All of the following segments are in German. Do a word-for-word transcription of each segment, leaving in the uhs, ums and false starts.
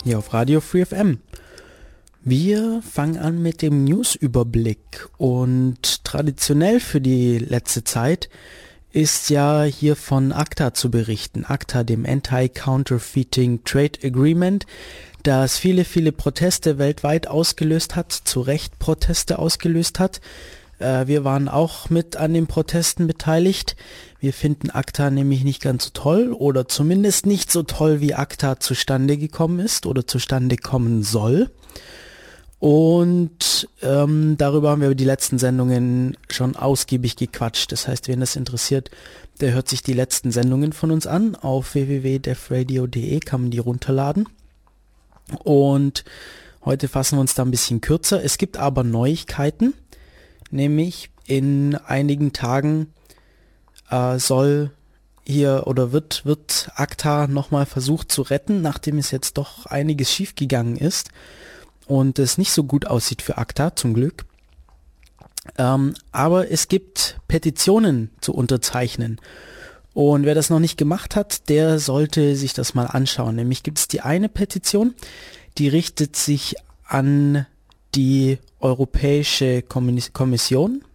hier auf Radio Free F M. Wir fangen an mit dem News-Überblick und traditionell für die letzte Zeit ist ja hier von ACTA zu berichten. ACTA, dem Anti-Counterfeiting Trade Agreement, das viele, viele Proteste weltweit ausgelöst hat, zu Recht Proteste ausgelöst hat. Äh, wir waren auch mit an den Protesten beteiligt. Wir finden ACTA nämlich nicht ganz so toll oder zumindest nicht so toll, wie ACTA zustande gekommen ist oder zustande kommen soll. Und ähm, darüber haben wir die letzten Sendungen schon ausgiebig gequatscht. Das heißt, wen das interessiert, der hört sich die letzten Sendungen von uns an. Auf w w w punkt defradio punkt de kann man die runterladen. Und heute fassen wir uns da ein bisschen kürzer. Es gibt aber Neuigkeiten, nämlich in einigen Tagen äh, soll hier oder wird, wird ACTA nochmal versucht zu retten, nachdem es jetzt doch einiges schiefgegangen ist. Und es nicht so gut aussieht für ACTA, zum Glück. Ähm, aber es gibt Petitionen zu unterzeichnen. Und wer das noch nicht gemacht hat, der sollte sich das mal anschauen. Nämlich gibt es die eine Petition, die richtet sich an die Europäische Kommission.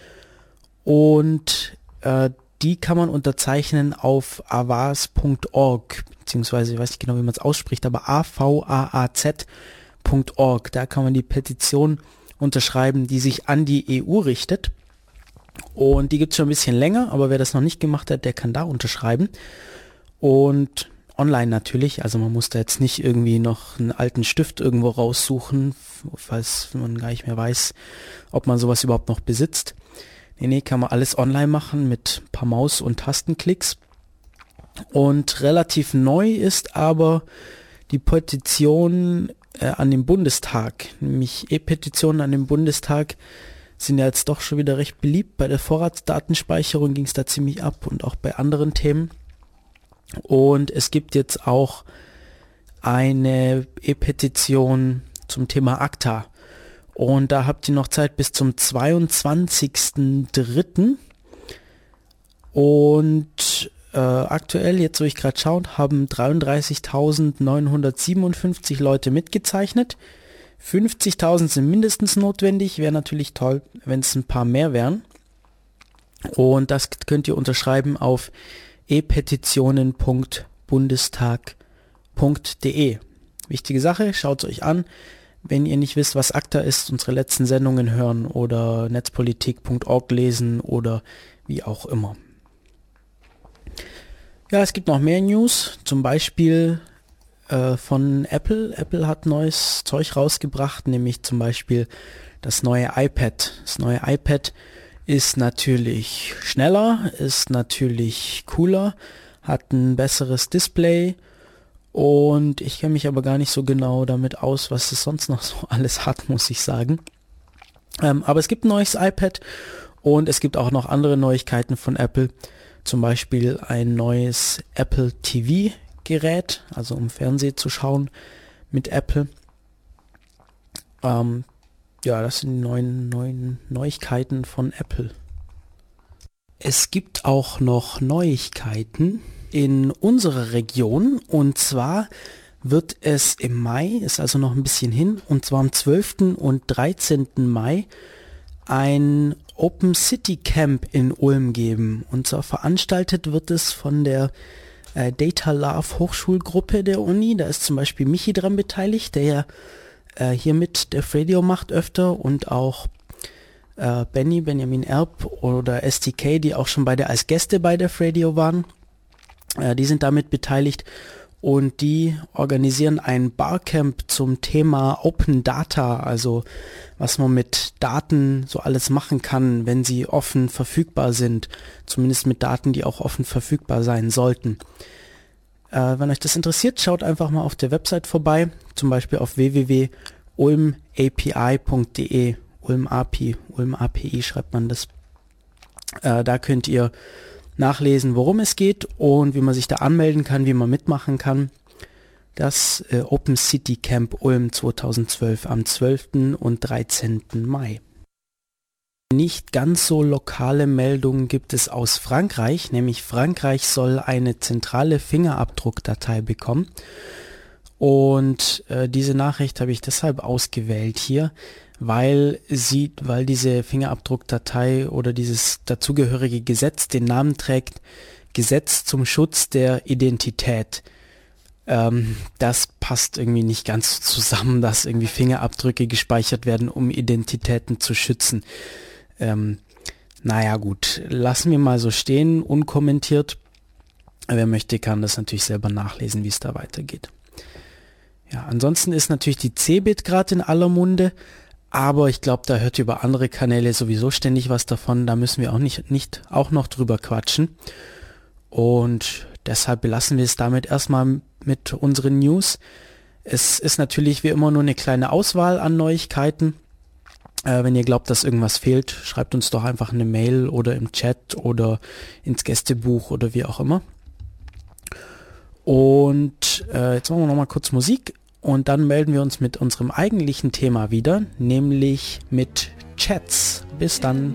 Und äh, die kann man unterzeichnen auf avaz punkt org, beziehungsweise ich weiß nicht genau, wie man es ausspricht, aber a v a a z punkt org. Da kann man die Petition unterschreiben, die sich an die E U richtet. Und die gibt es schon ein bisschen länger, aber wer das noch nicht gemacht hat, der kann da unterschreiben. Und online natürlich, also man muss da jetzt nicht irgendwie noch einen alten Stift irgendwo raussuchen, falls man gar nicht mehr weiß, ob man sowas überhaupt noch besitzt. Nee, nee, kann man alles online machen mit ein paar Maus- und Tastenklicks. Und relativ neu ist aber die Petition äh, an den Bundestag, nämlich E-Petitionen an den Bundestag sind ja jetzt doch schon wieder recht beliebt. Bei der Vorratsdatenspeicherung ging es da ziemlich ab und auch bei anderen Themen. Und es gibt jetzt auch eine E-Petition zum Thema ACTA. Und da habt ihr noch Zeit bis zum zweiundzwanzigsten dritten Und äh, aktuell, jetzt wo ich gerade schaue, haben dreiunddreißigtausendneunhundertsiebenundfünfzig Leute mitgezeichnet. fünfzigtausend sind mindestens notwendig. Wäre natürlich toll, wenn es ein paar mehr wären. Und das könnt ihr unterschreiben auf e-petitionen punkt bundestag punkt de. Wichtige Sache, schaut es euch an. Wenn ihr nicht wisst, was ACTA ist, unsere letzten Sendungen hören oder netzpolitik punkt org lesen oder wie auch immer. Ja, es gibt noch mehr News, zum Beispiel äh, von Apple. Apple hat neues Zeug rausgebracht, nämlich zum Beispiel das neue iPad. Das neue iPad ist natürlich schneller, ist natürlich cooler, hat ein besseres Display und ich kenne mich aber gar nicht so genau damit aus, was es sonst noch so alles hat, muss ich sagen. Ähm, aber es gibt ein neues iPad und es gibt auch noch andere Neuigkeiten von Apple. Zum Beispiel ein neues Apple T V-Gerät, also um Fernsehen zu schauen mit Apple. Ähm, ja, das sind die neuen, neuen Neuigkeiten von Apple. Es gibt auch noch Neuigkeiten in unserer Region und zwar wird es im Mai, ist also noch ein bisschen hin, und zwar am zwölften und dreizehnten Mai ein Open City Camp in Ulm geben. Und zwar veranstaltet wird es von der äh, Data Love Hochschulgruppe der Uni. Da ist zum Beispiel Michi dran beteiligt, der ja äh, hier mit der Radio macht öfter und auch äh, Benny, Benjamin Erb oder S T K, die auch schon beide als Gäste bei der Radio waren. Äh, die sind damit beteiligt. Und die organisieren ein Barcamp zum Thema Open Data, also was man mit Daten so alles machen kann, wenn sie offen verfügbar sind. Zumindest mit Daten, die auch offen verfügbar sein sollten. Äh, wenn euch das interessiert, schaut einfach mal auf der Website vorbei, zum Beispiel auf w w w punkt ulm a p i punkt de. Ulm A P I, Ulm A P I schreibt man das. Äh, da könnt ihr nachlesen, worum es geht und wie man sich da anmelden kann, wie man mitmachen kann. Das äh, Open City Camp Ulm zweitausendzwölf am zwölften und dreizehnten Mai. Nicht ganz so lokale Meldungen gibt es aus Frankreich, nämlich Frankreich soll eine zentrale Fingerabdruckdatei bekommen. Und äh, diese Nachricht habe ich deshalb ausgewählt hier, weil sie, weil diese Fingerabdruckdatei oder dieses dazugehörige Gesetz den Namen trägt, Gesetz zum Schutz der Identität. Ähm, das passt irgendwie nicht ganz zusammen, dass irgendwie Fingerabdrücke gespeichert werden, um Identitäten zu schützen. Ähm, naja gut, lassen wir mal so stehen, unkommentiert. Wer möchte, kann das natürlich selber nachlesen, wie es da weitergeht. Ja, ansonsten ist natürlich die Cebit gerade in aller Munde, aber ich glaube, da hört ihr über andere Kanäle sowieso ständig was davon, da müssen wir auch nicht, nicht auch noch drüber quatschen. Und deshalb belassen wir es damit erstmal mit unseren News. Es ist natürlich wie immer nur eine kleine Auswahl an Neuigkeiten. Äh, wenn ihr glaubt, dass irgendwas fehlt, schreibt uns doch einfach eine Mail oder im Chat oder ins Gästebuch oder wie auch immer. Und äh, jetzt machen wir nochmal kurz Musik und dann melden wir uns mit unserem eigentlichen Thema wieder, nämlich mit Chats. Bis dann.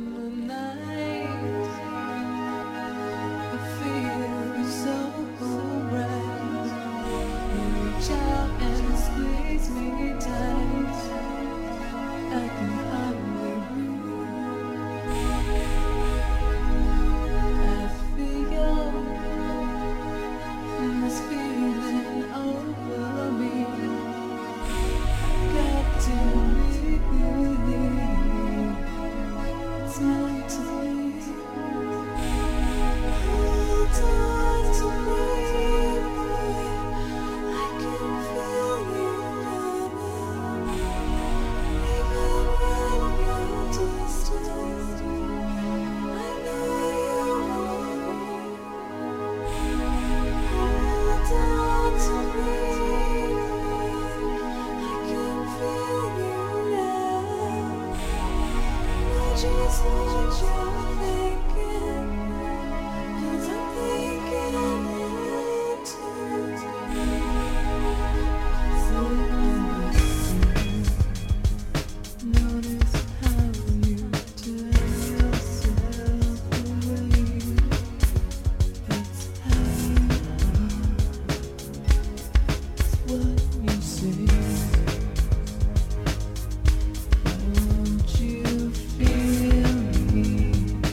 Won't you feel me?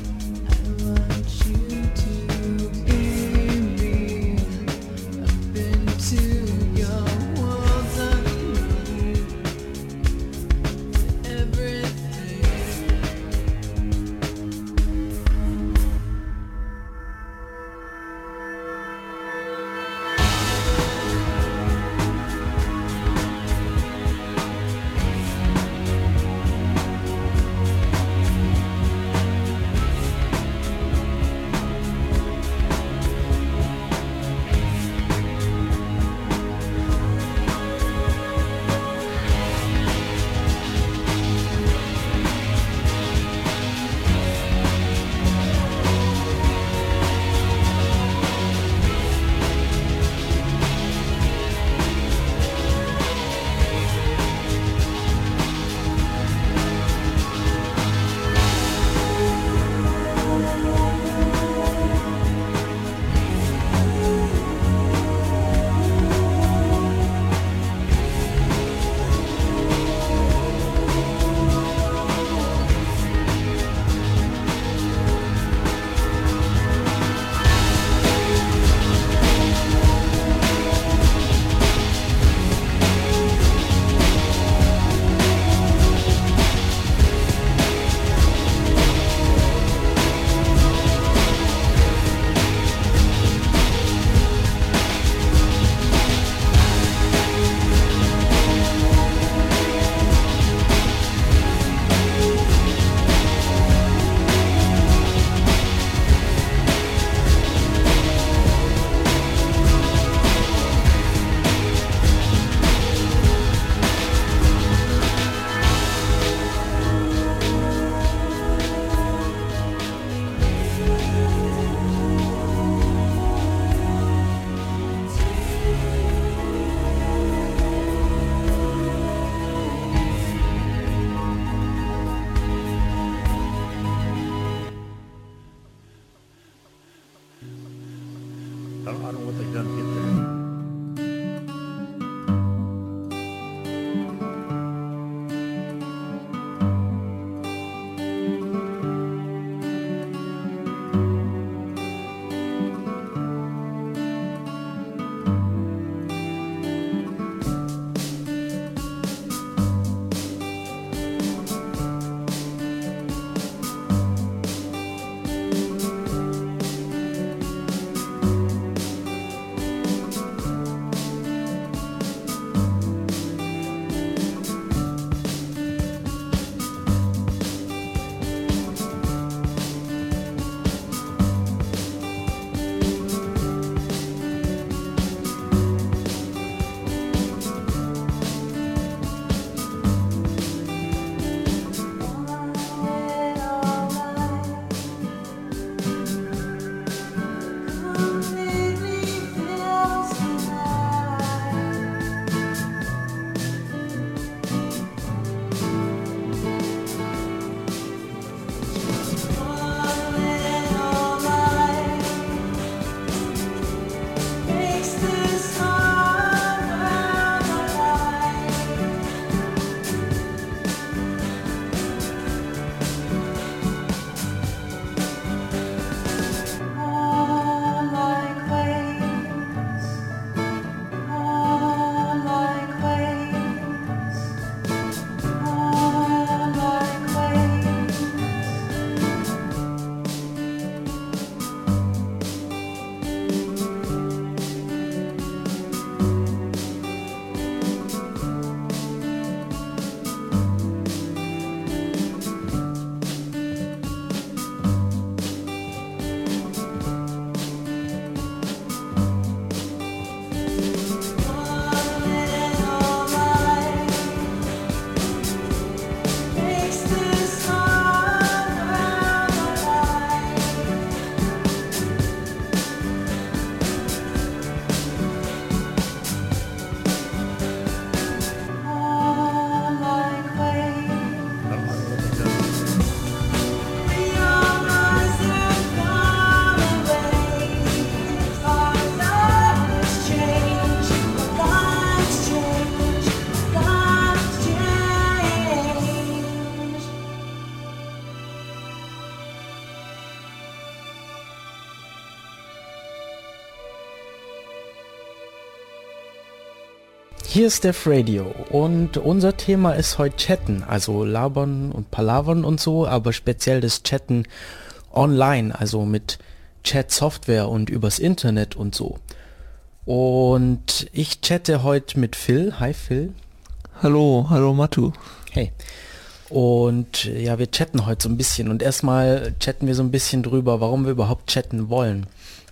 Hier ist Dev Radio und unser Thema ist heute Chatten, also Labern und Palavern und so, aber speziell das Chatten online, also mit Chat-Software und übers Internet und so. Und ich chatte heute mit Phil. Hi Phil. Hallo, hallo Matu. Hey. Und ja, wir chatten heute so ein bisschen und erstmal chatten wir so ein bisschen drüber, warum wir überhaupt chatten wollen.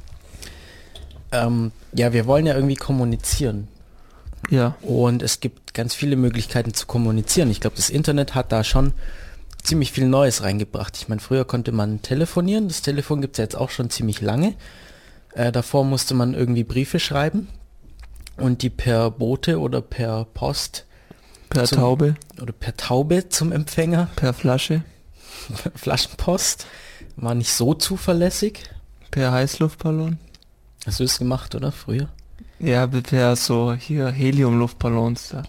Ähm, ja, wir wollen ja irgendwie kommunizieren. Ja. Und es gibt ganz viele Möglichkeiten zu kommunizieren. Ich glaube, das Internet hat da schon ziemlich viel Neues reingebracht. Ich meine, früher konnte man telefonieren. Das Telefon gibt es ja jetzt auch schon ziemlich lange. Äh, davor musste man irgendwie Briefe schreiben und die per Bote oder per Post Per zum, Taube. Oder per Taube zum Empfänger. Per Flasche. Flaschenpost. War nicht so zuverlässig. Per Heißluftballon. Hast du das gemacht, oder? Früher? Ja, per so hier Heliumluftballons da.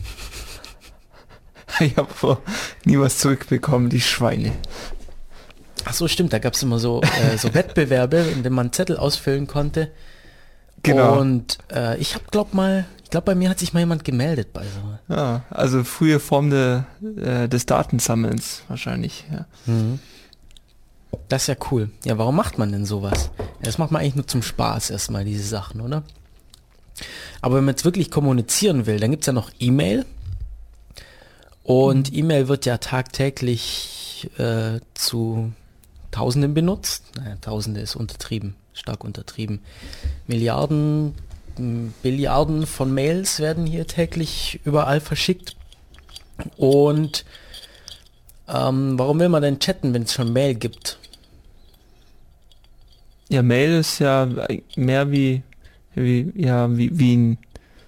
Ich habe nie was zurückbekommen, die Schweine. Ach so, stimmt. Da gab es immer so, äh, so Wettbewerbe, in denen man Zettel ausfüllen konnte. Genau. Und äh, ich habe, glaub mal, ich glaube, bei mir hat sich mal jemand gemeldet bei so. Ja, also frühe Form de, äh, des Datensammelns wahrscheinlich. Ja. Mhm. Das ist ja cool. Ja, warum macht man denn sowas? Ja, das macht man eigentlich nur zum Spaß erstmal, diese Sachen, oder? Aber wenn man jetzt wirklich kommunizieren will, dann gibt es ja noch E-Mail. Und E-Mail wird ja tagtäglich äh, zu Tausenden benutzt. Naja, Tausende ist untertrieben, stark untertrieben. Milliarden, Billiarden von Mails werden hier täglich überall verschickt. Und ähm, warum will man denn chatten, wenn es schon Mail gibt? Ja, Mail ist ja mehr wie, wie ja, wie, wie ein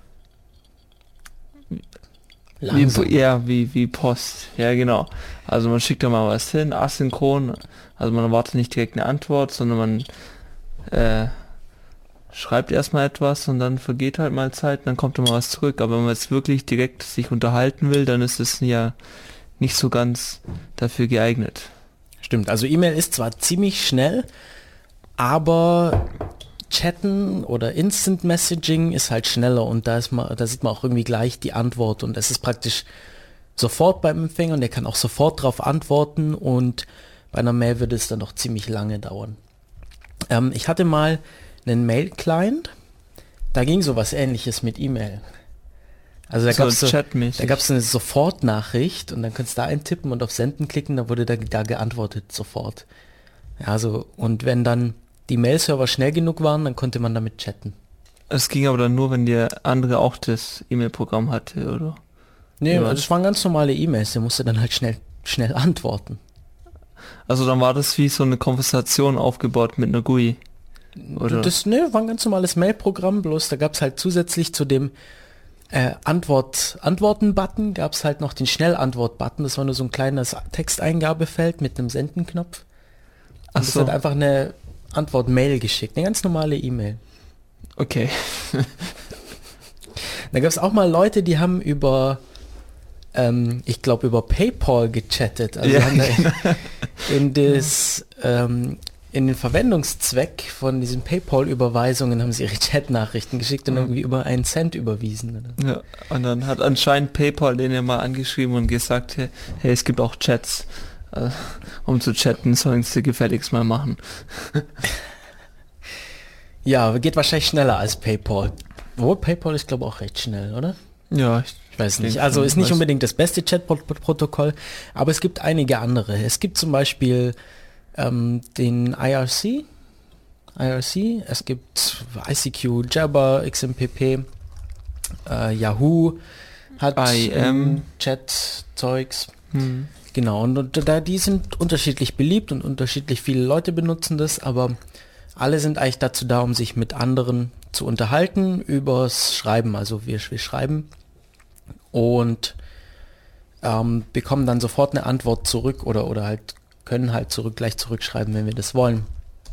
Langsam. Wie, ja, wie, wie Post. Ja, genau. Also man schickt da mal was hin, asynchron. Also man erwartet nicht direkt eine Antwort, sondern man äh, schreibt erstmal etwas und dann vergeht halt mal Zeit, dann kommt da mal was zurück. Aber wenn man jetzt wirklich direkt sich unterhalten will, dann ist es ja nicht so ganz dafür geeignet. Stimmt, also E-Mail ist zwar ziemlich schnell, aber Chatten oder Instant Messaging ist halt schneller und da ist man, da sieht man auch irgendwie gleich die Antwort und es ist praktisch sofort beim Empfänger und der kann auch sofort darauf antworten und bei einer Mail würde es dann noch ziemlich lange dauern. Ähm, ich hatte mal einen Mail-Client, da ging sowas Ähnliches mit E-Mail. Also da So gab es so, chatmäßig. da gab's eine Sofortnachricht und dann kannst du da eintippen und auf Senden klicken, dann wurde da, da geantwortet sofort. Ja, so, und wenn dann die Mail-Server schnell genug waren, dann konnte man damit chatten. Es ging aber dann nur, wenn der andere auch das E-Mail-Programm hatte, oder? Nee, Ja. also das waren ganz normale E-Mails, der musste dann halt schnell, schnell antworten. Also dann war das wie so eine Konversation aufgebaut mit einer G U I. Oder? Das ne, war ein ganz normales Mail-Programm, bloß da gab es halt zusätzlich zu dem äh, Antwort, Antworten-Button, gab es halt noch den Schnellantwort-Button, das war nur so ein kleines Texteingabefeld mit einem Senden-Knopf. Ach Und das so. hat einfach eine Antwort-Mail geschickt, eine ganz normale E-Mail. Okay. Da gab es auch mal Leute, die haben über, ähm, ich glaube über PayPal gechattet. Also Ja, haben da genau. in, in, das, ähm, in den Verwendungszweck von diesen PayPal-Überweisungen haben sie ihre Chat-Nachrichten geschickt und Mhm. irgendwie über einen Cent überwiesen. Oder? Ja, und dann hat anscheinend PayPal den ja mal angeschrieben und gesagt, hey, hey es gibt auch Chats. Äh, um zu chatten, sollen sie gefälligst mal machen. Ja, geht wahrscheinlich schneller als PayPal. Obwohl PayPal ist, glaube ich, auch recht schnell, oder? Ja, ich, Ich weiß nicht. denke Also schon, ist nicht weiß- unbedingt das beste Chat-Protokoll, aber es gibt einige andere. Es gibt zum Beispiel ähm, den I R C, I R C, es gibt I C Q, Jabber, X M P P, äh, Yahoo hat I M. ähm, Chat-Zeugs. hm. Genau, und, und da die sind unterschiedlich beliebt und unterschiedlich viele Leute benutzen das, aber alle sind eigentlich dazu da, um sich mit anderen zu unterhalten übers Schreiben. Also wir, wir schreiben und ähm, bekommen dann sofort eine Antwort zurück oder, oder halt können halt zurück gleich zurückschreiben, wenn wir das wollen.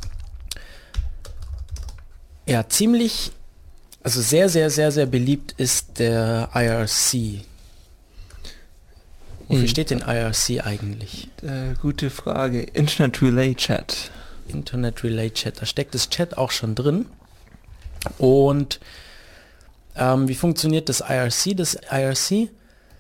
Ja, ziemlich, also sehr, sehr, sehr, sehr beliebt ist der I R C. Wofür Hm. steht denn I R C eigentlich? Äh, gute Frage. Internet Relay Chat. Internet Relay Chat. Da steckt das Chat auch schon drin. Und Ähm, wie funktioniert das I R C? Das I R C,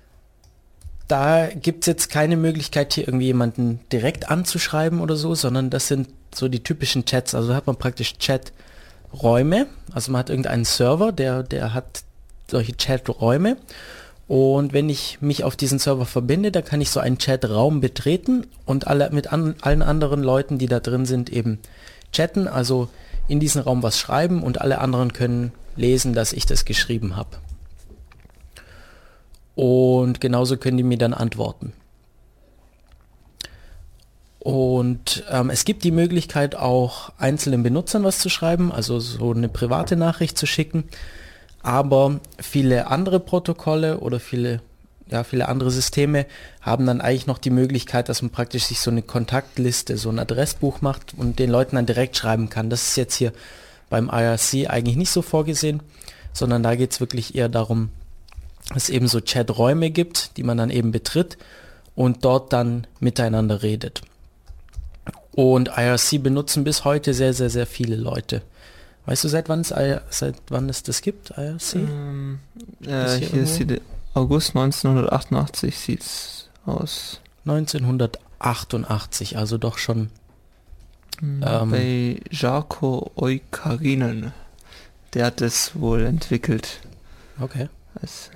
da gibt es jetzt keine Möglichkeit, hier irgendwie jemanden direkt anzuschreiben oder so, sondern das sind so die typischen Chats. Also da hat man praktisch Chaträume. Also man hat irgendeinen Server, der, der hat solche Chaträume. Und wenn ich mich auf diesen Server verbinde, dann kann ich so einen Chatraum betreten und alle mit an, allen anderen Leuten, die da drin sind, eben chatten, also in diesen Raum was schreiben und alle anderen können lesen, dass ich das geschrieben habe. Und genauso können die mir dann antworten. Und ähm, es gibt die Möglichkeit auch einzelnen Benutzern was zu schreiben, also so eine private Nachricht zu schicken. Aber viele andere Protokolle oder viele, ja, viele andere Systeme haben dann eigentlich noch die Möglichkeit, dass man praktisch sich so eine Kontaktliste, so ein Adressbuch macht und den Leuten dann direkt schreiben kann. Das ist jetzt hier beim I R C eigentlich nicht so vorgesehen, sondern da geht es wirklich eher darum, dass es eben so Chaträume gibt, die man dann eben betritt und dort dann miteinander redet. Und I R C benutzen bis heute sehr, sehr, sehr viele Leute. Weißt du, seit wann es, seit wann es das gibt, I R C? Ähm, äh, hier hier sieht August neunzehnhundertachtundachtzig sieht's aus. neunzehnhundertachtundachtzig, also doch schon. Mhm, ähm, bei Jarkko Oikarinen. Der hat es wohl entwickelt. Okay. Es,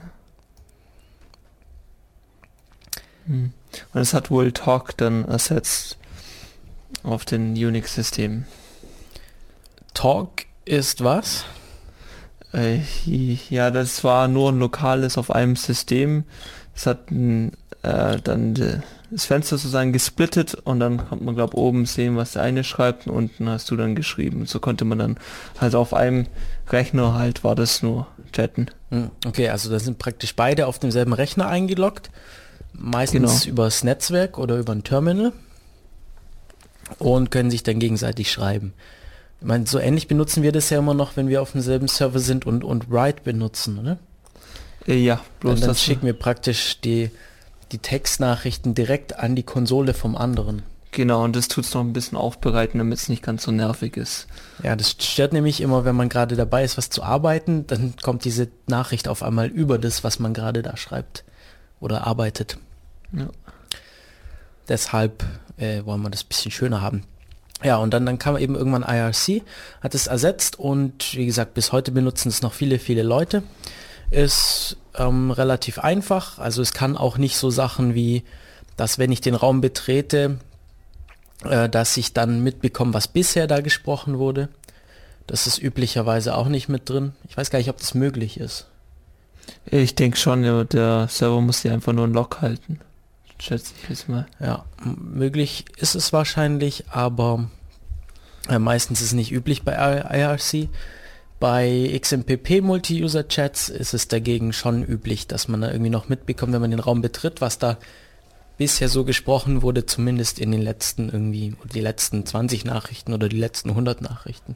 hm. Und es hat wohl Talk dann ersetzt auf den Unix-Systemen. Talk ist was? Äh, ja, das war nur ein lokales auf einem System. Es hat ein, äh, dann de, das Fenster sozusagen gesplittet und dann konnte man, glaube oben sehen, was der eine schreibt und unten hast du dann geschrieben. So konnte man dann halt auf einem Rechner halt war das nur chatten. Okay, also da sind praktisch beide auf demselben Rechner eingeloggt. Meistens Genau. übers Netzwerk oder über ein Terminal und können sich dann gegenseitig schreiben. Ich meine, so ähnlich benutzen wir das ja immer noch, wenn wir auf demselben Server sind und, und Write benutzen, oder? Äh, ja, bloß Und dann das schicken wir praktisch die, die Textnachrichten direkt an die Konsole vom anderen. Genau, und das tut's noch ein bisschen aufbereiten, damit es nicht ganz so nervig ist. Ja, das stört nämlich immer, wenn man gerade dabei ist, was zu arbeiten, dann kommt diese Nachricht auf einmal über das, was man gerade da schreibt oder arbeitet. Ja. Deshalb äh, wollen wir das ein bisschen schöner haben. Ja, und dann, dann kam eben irgendwann I R C, hat es ersetzt und wie gesagt, bis heute benutzen es noch viele, viele Leute. Ist ähm, relativ einfach, also es kann auch nicht so Sachen wie, dass wenn ich den Raum betrete, äh, dass ich dann mitbekomme, was bisher da gesprochen wurde. Das ist üblicherweise auch nicht mit drin. Ich weiß gar nicht, ob das möglich ist. Ich denke schon, ja, der Server muss dir einfach nur einen Log halten. Schätze ich jetzt mal. Ja, m- möglich ist es wahrscheinlich, aber äh, meistens ist es nicht üblich bei I R C. Bei X M P P Multi-User-Chats ist es dagegen schon üblich, dass man da irgendwie noch mitbekommt, wenn man den Raum betritt, was da bisher so gesprochen wurde, zumindest in den letzten irgendwie, die letzten zwanzig Nachrichten oder die letzten hundert Nachrichten.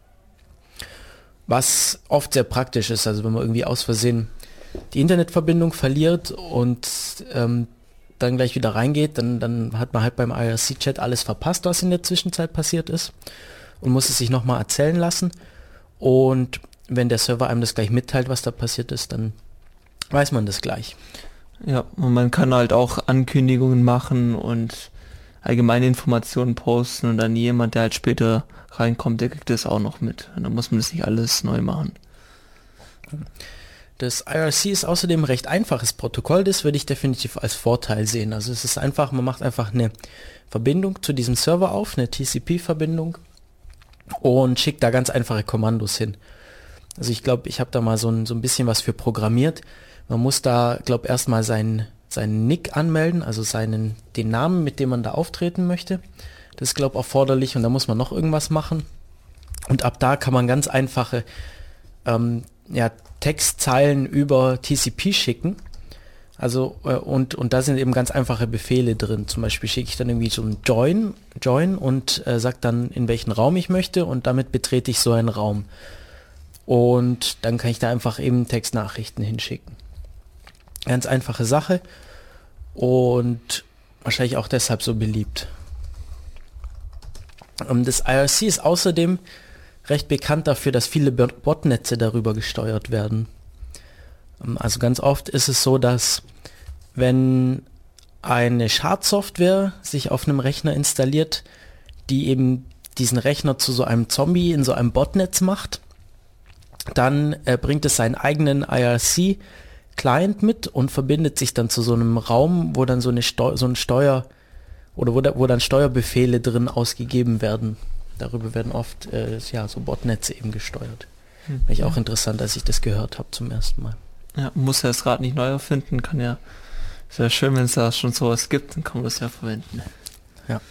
Was oft sehr praktisch ist, also wenn man irgendwie aus Versehen die Internetverbindung verliert und ähm, dann gleich wieder reingeht, dann, dann hat man halt beim I R C-Chat alles verpasst, was in der Zwischenzeit passiert ist und muss es sich nochmal erzählen lassen. Und wenn der Server einem das gleich mitteilt, was da passiert ist, dann weiß man das gleich. Ja, und man kann halt auch Ankündigungen machen und allgemeine Informationen posten und dann jemand, der halt später reinkommt, der kriegt das auch noch mit. Und dann muss man das nicht alles neu machen. Das I R C ist außerdem ein recht einfaches Protokoll, das würde ich definitiv als Vorteil sehen. Also es ist einfach, man macht einfach eine Verbindung zu diesem Server auf, eine T C P-Verbindung und schickt da ganz einfache Kommandos hin. Also ich glaube, ich habe da mal so ein, so ein bisschen was für programmiert. Man muss da, glaube erstmal seinen, seinen Nick anmelden, also seinen, den Namen, mit dem man da auftreten möchte. Das ist, glaube ich, erforderlich und da muss man noch irgendwas machen. Und ab da kann man ganz einfache ähm, ja, Textzeilen über T C P schicken. Also äh, und, und da sind eben ganz einfache Befehle drin. Zum Beispiel schicke ich dann irgendwie so ein Join, Join und äh, sage dann, in welchen Raum ich möchte und damit betrete ich so einen Raum. Und dann kann ich da einfach eben Textnachrichten hinschicken. Ganz einfache Sache und wahrscheinlich auch deshalb so beliebt. Ähm, das I R C ist außerdem recht bekannt dafür, dass viele Botnetze darüber gesteuert werden. Also ganz oft ist es so, dass wenn eine Schadsoftware sich auf einem Rechner installiert, die eben diesen Rechner zu so einem Zombie in so einem Botnetz macht, dann äh, bringt es seinen eigenen I R C-Client mit und verbindet sich dann zu so einem Raum, wo dann so eine Steu so ein Steuer oder wo, da, wo dann Steuerbefehle drin ausgegeben werden. Darüber werden oft äh, ja, so Botnetze eben gesteuert. Hm. War ich auch interessant, als ich das gehört habe zum ersten Mal. Ja, muss ja das Rad nicht neu erfinden, kann ja, sehr schön, wenn es da schon sowas gibt, dann kann man das ja verwenden. Ja.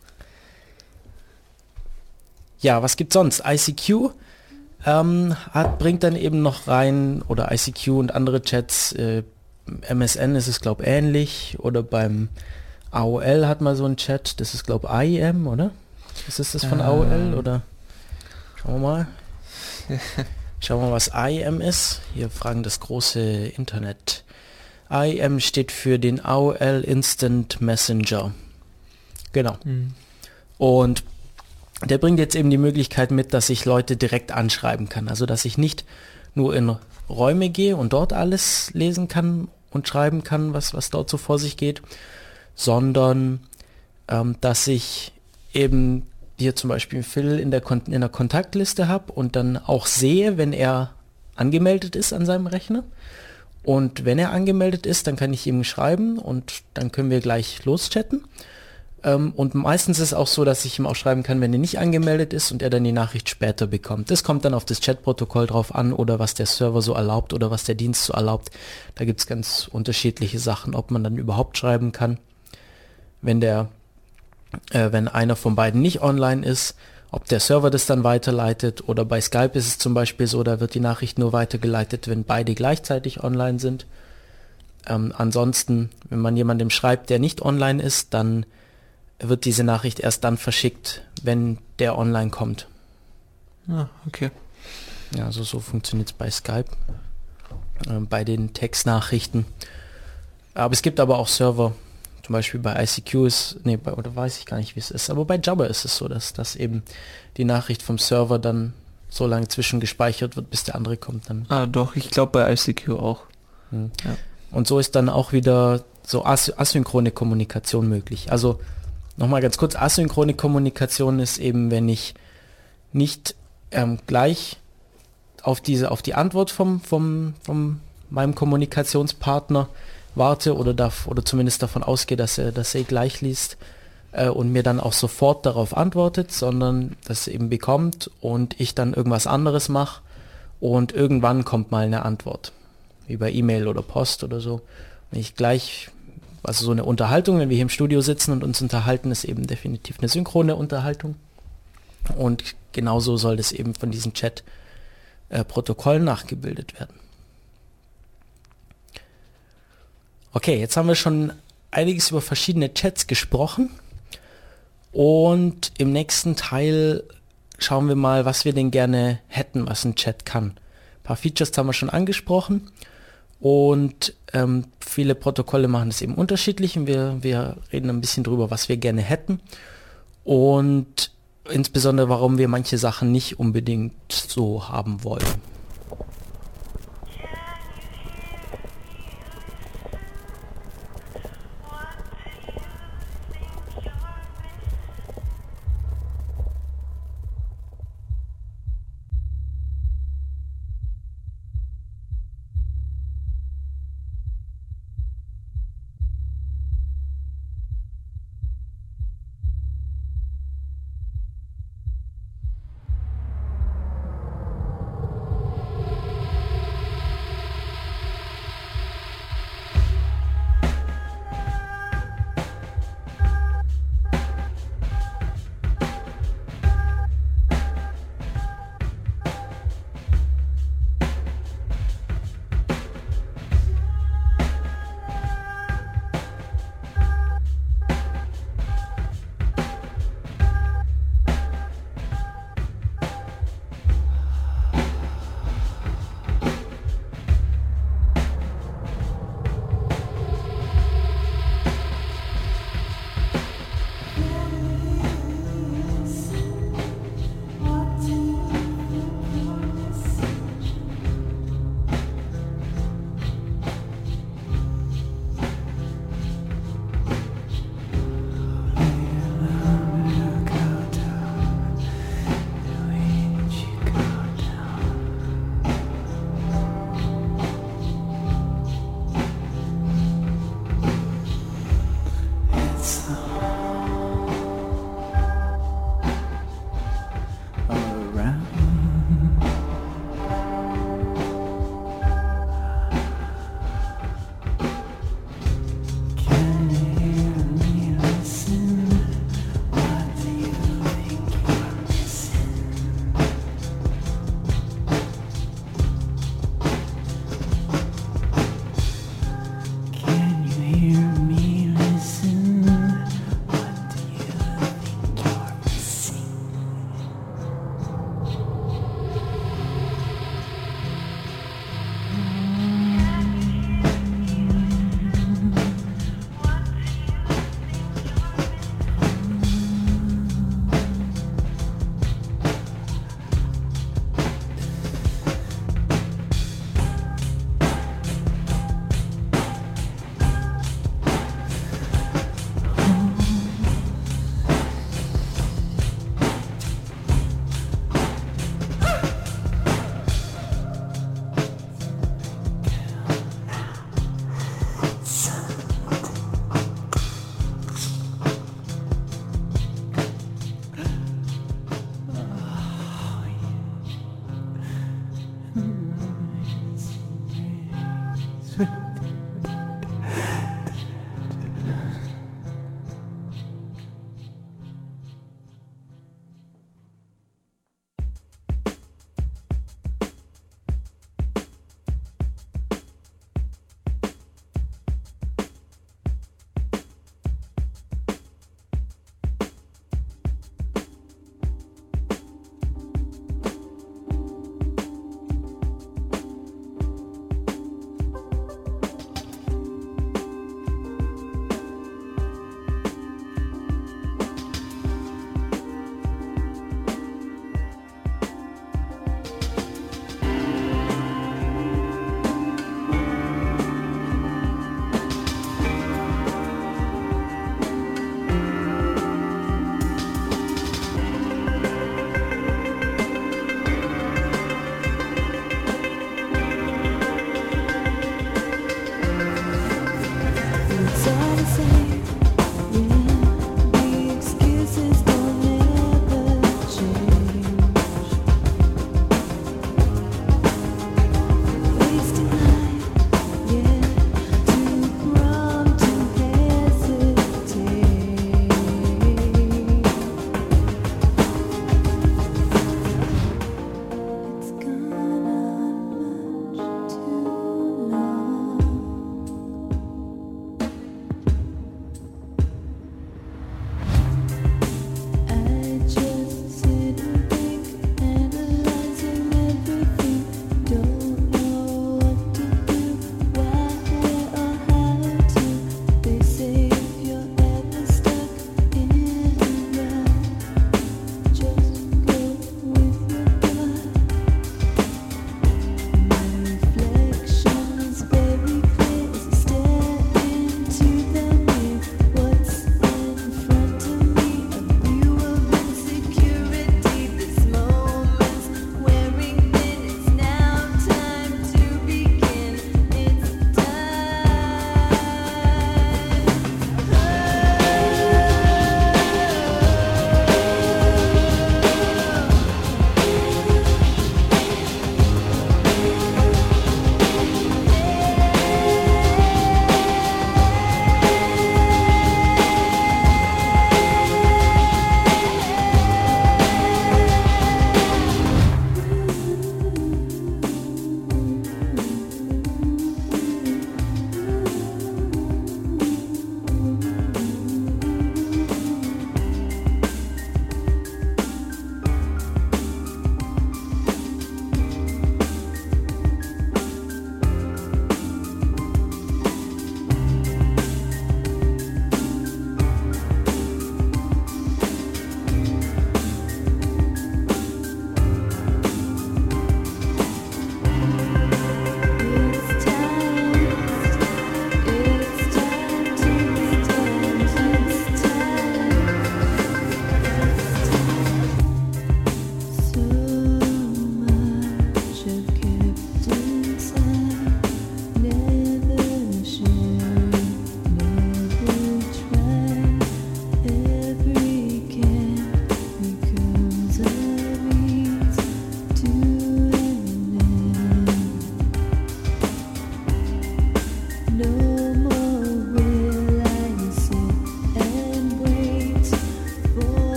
Ja, was gibt's sonst? I C Q ähm, hat, bringt dann eben noch rein, oder I C Q und andere Chats, äh, M S N ist es, glaube ich, ähnlich, oder beim A O L hat man so einen Chat, das ist, glaube ich, A I M, oder? Ist das das von ähm. A O L, oder? Schauen wir mal. Schauen wir mal, was I M ist. Hier fragen das große Internet. I M steht für den A O L Instant Messenger. Genau. Mhm. Und der bringt jetzt eben die Möglichkeit mit, dass ich Leute direkt anschreiben kann. Also dass ich nicht nur in Räume gehe und dort alles lesen kann und schreiben kann, was, was dort so vor sich geht, sondern ähm, dass ich eben hier zum Beispiel Phil in der, Kon in der Kontaktliste habe und dann auch sehe, wenn er angemeldet ist an seinem Rechner. Und wenn er angemeldet ist, dann kann ich ihm schreiben und dann können wir gleich loschatten. Ähm, und meistens ist es auch so, dass ich ihm auch schreiben kann, wenn er nicht angemeldet ist und er dann die Nachricht später bekommt. Das kommt dann auf das Chatprotokoll drauf an oder was der Server so erlaubt oder was der Dienst so erlaubt. Da gibt es ganz unterschiedliche Sachen, ob man dann überhaupt schreiben kann, wenn der, äh, wenn einer von beiden nicht online ist, ob der Server das dann weiterleitet, oder bei Skype ist es zum Beispiel so, da wird die Nachricht nur weitergeleitet, wenn beide gleichzeitig online sind. Ähm, ansonsten, wenn man jemandem schreibt, der nicht online ist, dann wird diese Nachricht erst dann verschickt, wenn der online kommt. Ah, okay. Ja, also so funktioniert es bei Skype, äh, bei den Textnachrichten. Aber es gibt aber auch Server, zum Beispiel bei I C Q ist, nee, bei, oder weiß ich gar nicht, wie es ist, aber bei Jabber ist es so, dass, dass eben die Nachricht vom Server dann so lange zwischengespeichert wird, bis der andere kommt dann. Ah, doch, ich glaube bei I C Q auch. Hm. Ja. Und so ist dann auch wieder so as asynchrone Kommunikation möglich. Also nochmal ganz kurz, asynchrone Kommunikation ist eben, wenn ich nicht ähm, gleich auf diese, auf die Antwort vom, vom, vom meinem Kommunikationspartner warte oder darf, oder zumindest davon ausgehe, dass er das eh gleich liest äh, und mir dann auch sofort darauf antwortet, sondern das eben bekommt und ich dann irgendwas anderes mache und irgendwann kommt mal eine Antwort, wie bei E-Mail oder Post oder so. Wenn ich gleich, also so eine Unterhaltung, wenn wir hier im Studio sitzen und uns unterhalten, ist eben definitiv eine synchrone Unterhaltung, und genauso soll das eben von diesen Chat-Protokollen nachgebildet werden. Okay, jetzt haben wir schon einiges über verschiedene Chats gesprochen und im nächsten Teil schauen wir mal, was wir denn gerne hätten, was ein Chat kann. Ein paar Features haben wir schon angesprochen und ähm, viele Protokolle machen es eben unterschiedlich und wir, wir reden ein bisschen drüber, was wir gerne hätten und insbesondere, warum wir manche Sachen nicht unbedingt so haben wollen.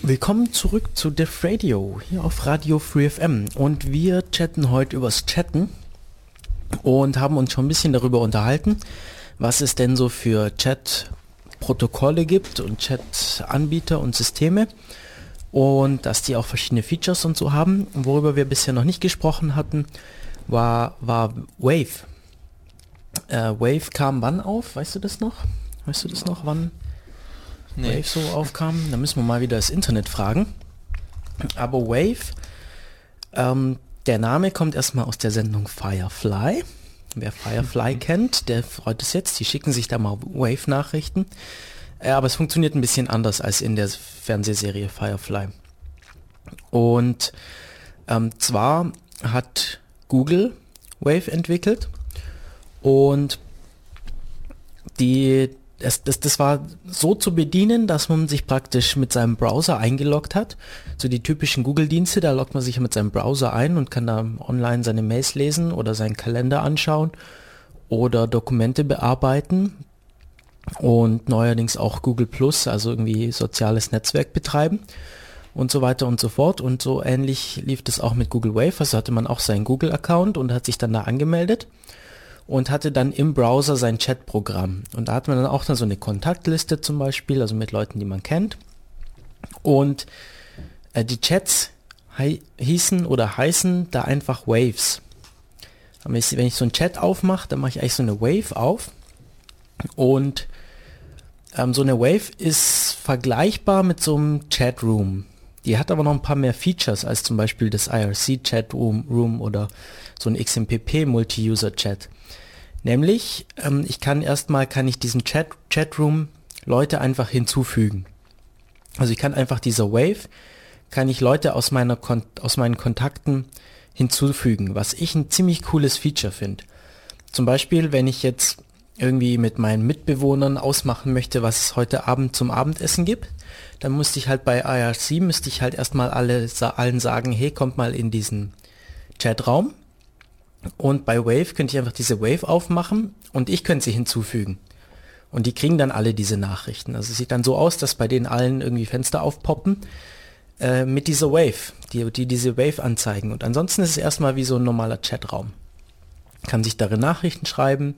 Willkommen zurück zu Def Radio, hier auf Radio Free F M. Und wir chatten heute übers Chatten und haben uns schon ein bisschen darüber unterhalten, was es denn so für Chat-Protokolle gibt und Chat-Anbieter und Systeme und dass die auch verschiedene Features und so haben. Worüber wir bisher noch nicht gesprochen hatten, war, war Wave. Äh, Wave kam wann auf? Weißt du das noch? Weißt du das noch, wann nee. Wave so aufkam? Da müssen wir mal wieder das Internet fragen. Aber Wave, ähm, der Name kommt erstmal aus der Sendung Firefly. Wer Firefly kennt, der freut es jetzt. Die schicken sich da mal Wave-Nachrichten. Äh, aber es funktioniert ein bisschen anders als in der Fernsehserie Firefly. Und ähm, zwar hat Google Wave entwickelt und die Das, das, das war so zu bedienen, dass man sich praktisch mit seinem Browser eingeloggt hat. So die typischen Google-Dienste, da loggt man sich mit seinem Browser ein und kann da online seine Mails lesen oder seinen Kalender anschauen oder Dokumente bearbeiten und neuerdings auch Google Plus, also irgendwie soziales Netzwerk betreiben und so weiter und so fort. Und so ähnlich lief das auch mit Google Wave, also hatte man auch seinen Google-Account und hat sich dann da angemeldet und hatte dann im Browser sein Chatprogramm. Und da hat man dann auch dann so eine Kontaktliste zum Beispiel, also mit Leuten, die man kennt. Und äh, die Chats hei- hießen oder heißen da einfach Waves. Wenn ich, wenn ich so einen Chat aufmache, dann mache ich eigentlich so eine Wave auf. Und ähm, so eine Wave ist vergleichbar mit so einem Chatroom. Die hat aber noch ein paar mehr Features als zum Beispiel das I R C Chatroom Room oder so ein X M P P Multi-User Chat. Nämlich, ähm, ich kann erstmal, kann ich diesen Chat, Chatroom Leute einfach hinzufügen. Also ich kann einfach dieser Wave, kann ich Leute aus meiner Kon- aus meinen Kontakten hinzufügen, was ich ein ziemlich cooles Feature finde. Zum Beispiel, wenn ich jetzt irgendwie mit meinen Mitbewohnern ausmachen möchte, was es heute Abend zum Abendessen gibt, dann musste ich halt bei I R C, müsste ich halt erstmal alle, allen sagen, hey, kommt mal in diesen Chatraum. Und bei Wave könnte ich einfach diese Wave aufmachen und ich könnte sie hinzufügen. Und die kriegen dann alle diese Nachrichten. Also es sieht dann so aus, dass bei denen allen irgendwie Fenster aufpoppen äh, mit dieser Wave, die, die diese Wave anzeigen. Und ansonsten ist es erstmal wie so ein normaler Chatraum. Kann sich darin Nachrichten schreiben.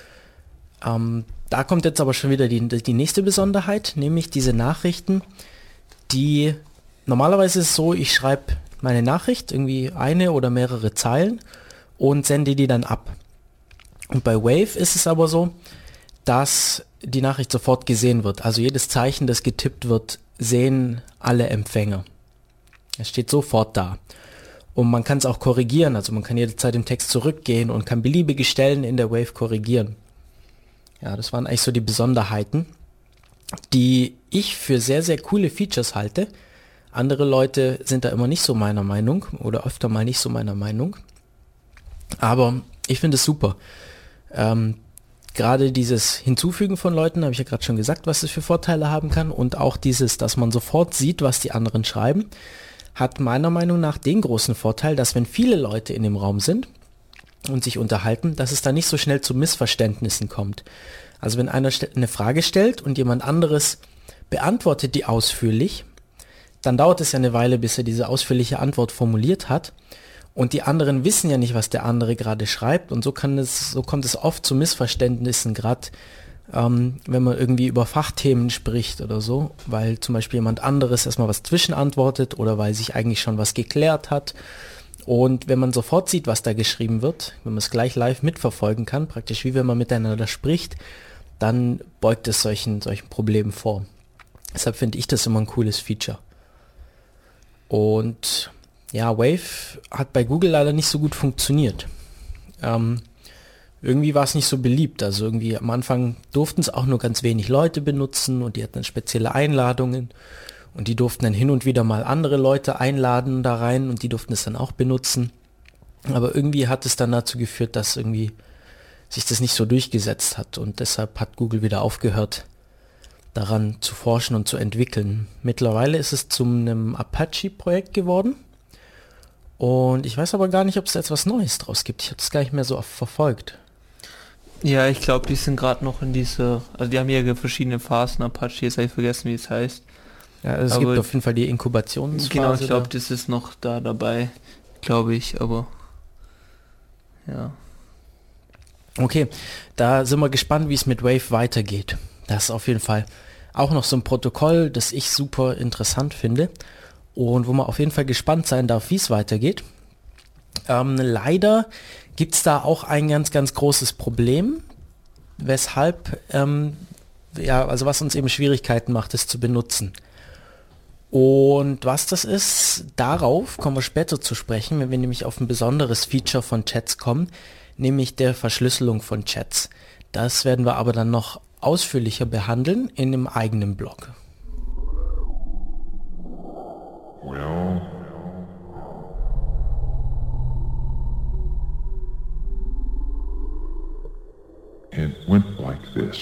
Ähm, da kommt jetzt aber schon wieder die, die nächste Besonderheit, nämlich diese Nachrichten, die normalerweise ist es so, ich schreibe meine Nachricht, irgendwie eine oder mehrere Zeilen und sende die dann ab. Und bei Wave ist es aber so, dass die Nachricht sofort gesehen wird. Also jedes Zeichen, das getippt wird, sehen alle Empfänger. Es steht sofort da. Und man kann es auch korrigieren, also man kann jederzeit im Text zurückgehen und kann beliebige Stellen in der Wave korrigieren. Ja, das waren eigentlich so die Besonderheiten, die ich für sehr, sehr coole Features halte. Andere Leute sind da immer nicht so meiner Meinung oder öfter mal nicht so meiner Meinung. Aber ich finde es super. Ähm, gerade dieses Hinzufügen von Leuten, habe ich ja gerade schon gesagt, was es für Vorteile haben kann. Und auch dieses, dass man sofort sieht, was die anderen schreiben, hat meiner Meinung nach den großen Vorteil, dass wenn viele Leute in dem Raum sind und sich unterhalten, dass es da nicht so schnell zu Missverständnissen kommt. Also wenn einer eine Frage stellt und jemand anderes beantwortet die ausführlich, dann dauert es ja eine Weile, bis er diese ausführliche Antwort formuliert hat. Und die anderen wissen ja nicht, was der andere gerade schreibt. Und so kann es, so kommt es oft zu Missverständnissen, gerade ähm, wenn man irgendwie über Fachthemen spricht oder so, weil zum Beispiel jemand anderes erstmal was zwischenantwortet oder weil sich eigentlich schon was geklärt hat. Und wenn man sofort sieht, was da geschrieben wird, wenn man es gleich live mitverfolgen kann, praktisch wie wenn man miteinander spricht, dann beugt es solchen, solchen Problemen vor. Deshalb finde ich das immer ein cooles Feature. Und ja, Wave hat bei Google leider nicht so gut funktioniert. Ähm, irgendwie war es nicht so beliebt. Also irgendwie am Anfang durften es auch nur ganz wenig Leute benutzen und die hatten dann spezielle Einladungen und die durften dann hin und wieder mal andere Leute einladen da rein und die durften es dann auch benutzen. Aber irgendwie hat es dann dazu geführt, dass irgendwie sich das nicht so durchgesetzt hat und deshalb hat Google wieder aufgehört, daran zu forschen und zu entwickeln. Mittlerweile ist es zu einem Apache-Projekt geworden. Und ich weiß aber gar nicht, ob es jetzt was Neues draus gibt. Ich habe das gar nicht mehr so oft verfolgt. Ja, ich glaube, die sind gerade noch in dieser, also die haben ja verschiedene Phasen, Apache, jetzt habe ich vergessen, wie es heißt. Ja, es Aber gibt auf jeden Fall die Inkubationsphase. Genau, ich glaube, das ist noch da dabei, glaube ich, aber ja. Okay, da sind wir gespannt, wie es mit Wave weitergeht. Das ist auf jeden Fall auch noch so ein Protokoll, das ich super interessant finde und wo man auf jeden Fall gespannt sein darf, wie es weitergeht. Ähm, leider gibt es da auch ein ganz, ganz großes Problem, weshalb, ähm, ja, also was uns eben Schwierigkeiten macht, es zu benutzen. Und was das ist, darauf kommen wir später zu sprechen, wenn wir nämlich auf ein besonderes Feature von Chats kommen, nämlich der Verschlüsselung von Chats. Das werden wir aber dann noch ausführlicher behandeln in einem eigenen Blog. Well, it went like this.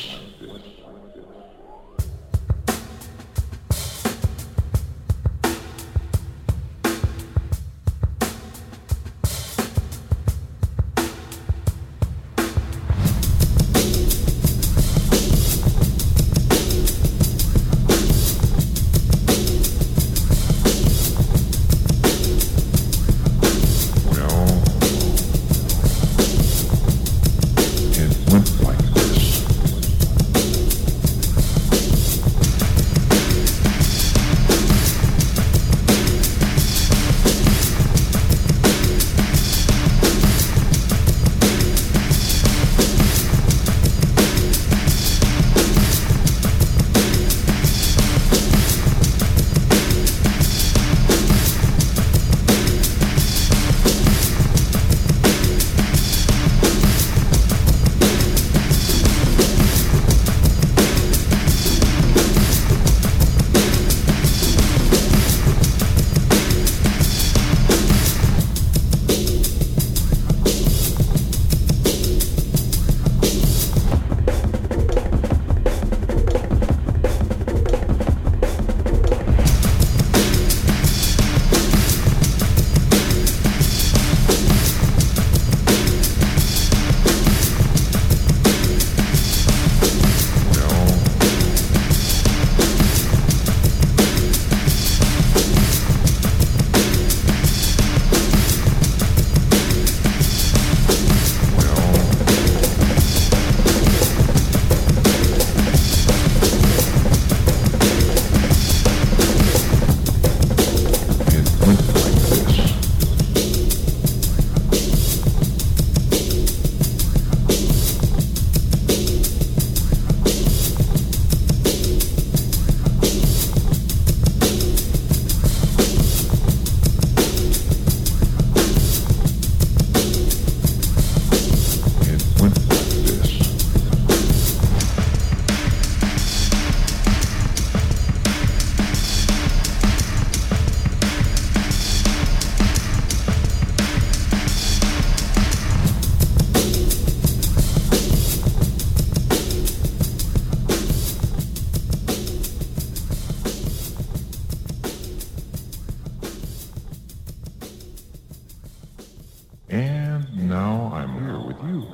And now I'm here with you.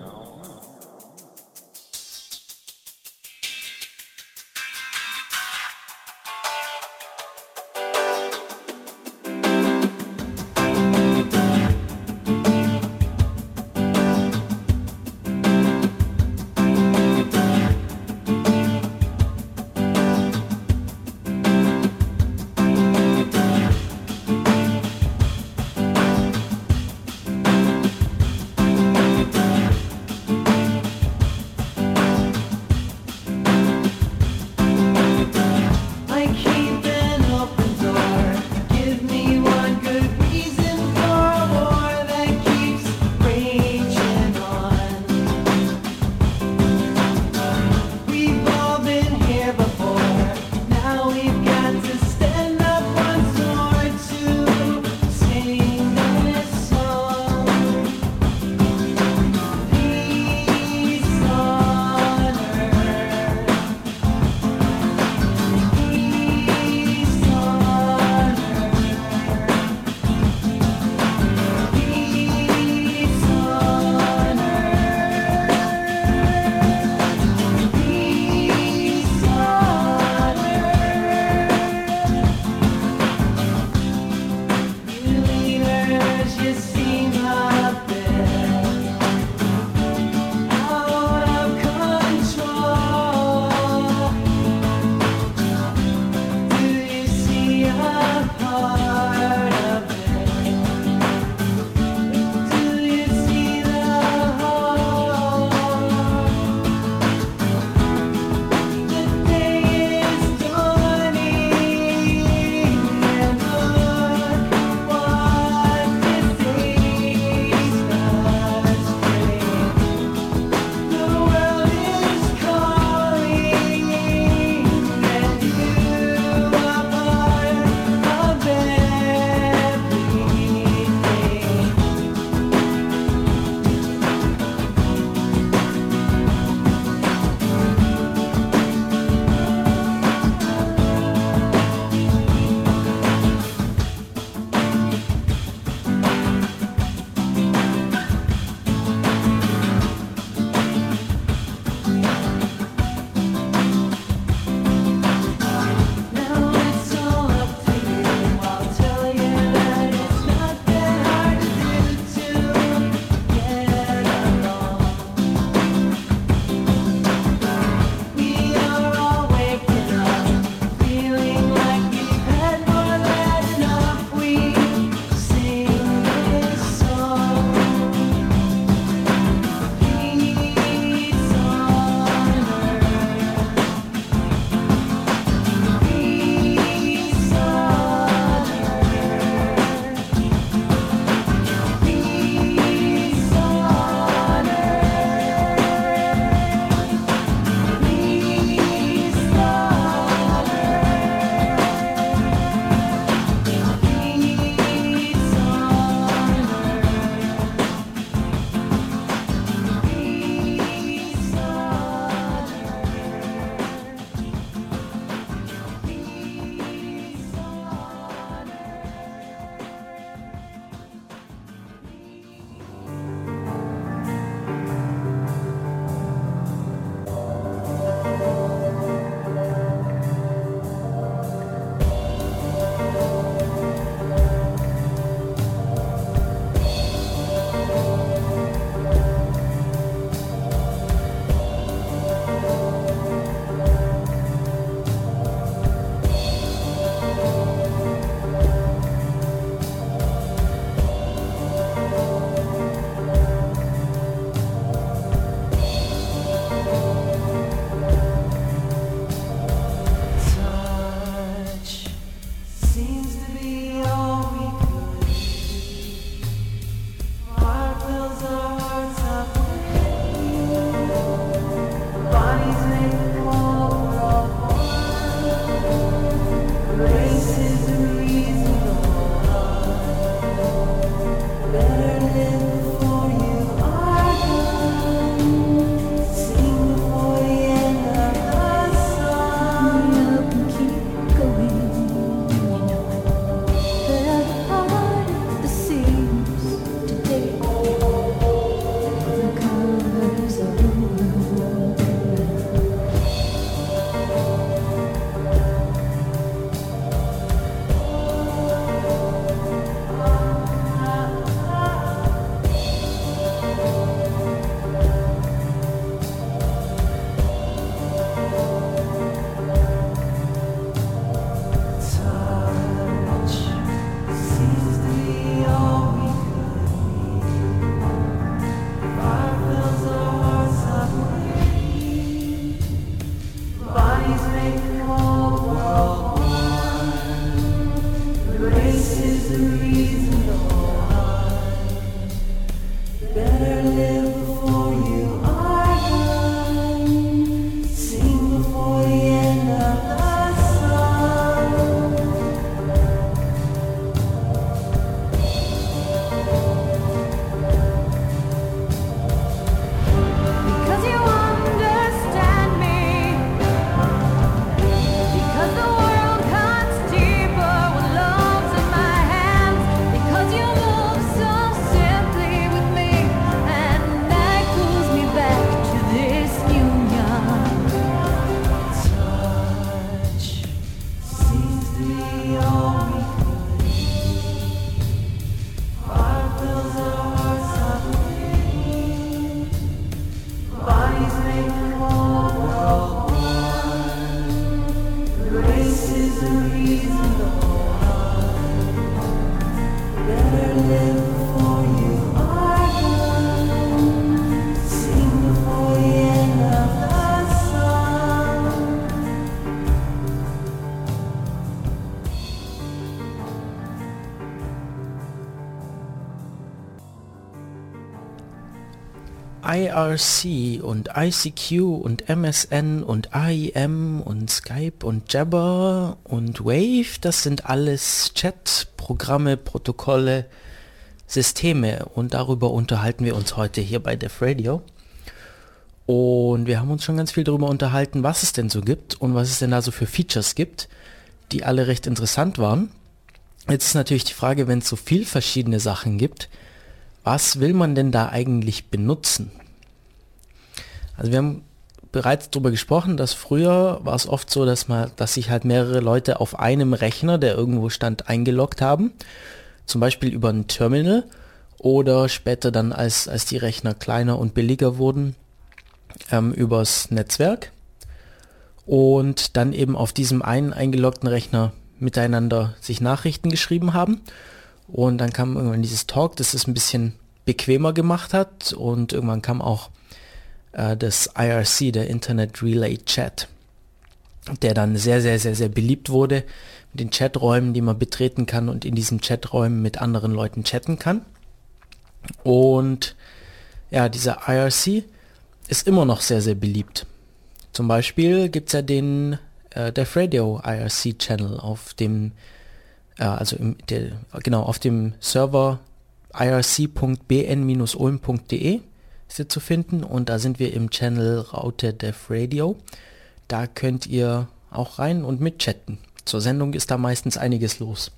I R C und I C Q und M S N und A I M und Skype und Jabber und Wave, das sind alles Chat-Programme, Protokolle, Systeme und darüber unterhalten wir uns heute hier bei Def Radio. Und wir haben uns schon ganz viel darüber unterhalten, was es denn so gibt und was es denn da so für Features gibt, die alle recht interessant waren. Jetzt ist natürlich die Frage, wenn es so viel verschiedene Sachen gibt, was will man denn da eigentlich benutzen? Also wir haben bereits darüber gesprochen, dass früher war es oft so, dass man, dass sich halt mehrere Leute auf einem Rechner, der irgendwo stand, eingeloggt haben. Zum Beispiel über ein Terminal oder später dann, als, als die Rechner kleiner und billiger wurden, ähm, übers Netzwerk. Und dann eben auf diesem einen eingeloggten Rechner miteinander sich Nachrichten geschrieben haben. Und dann kam irgendwann dieses Talk, das es ein bisschen bequemer gemacht hat. Und irgendwann kam auch äh, das I R C, der Internet Relay Chat, der dann sehr, sehr, sehr, sehr beliebt wurde mit den Chaträumen, die man betreten kann und in diesen Chaträumen mit anderen Leuten chatten kann. Und ja, dieser I R C ist immer noch sehr, sehr beliebt. Zum Beispiel gibt es ja den äh, Def Radio I R C Channel auf dem Ja, also im, der, genau, auf dem Server i r c punkt b n dash ulm punkt d e ist er zu finden und da sind wir im Channel Raute Def Radio. Da könnt ihr auch rein und mitchatten. Zur Sendung ist da meistens einiges los.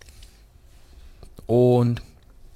Und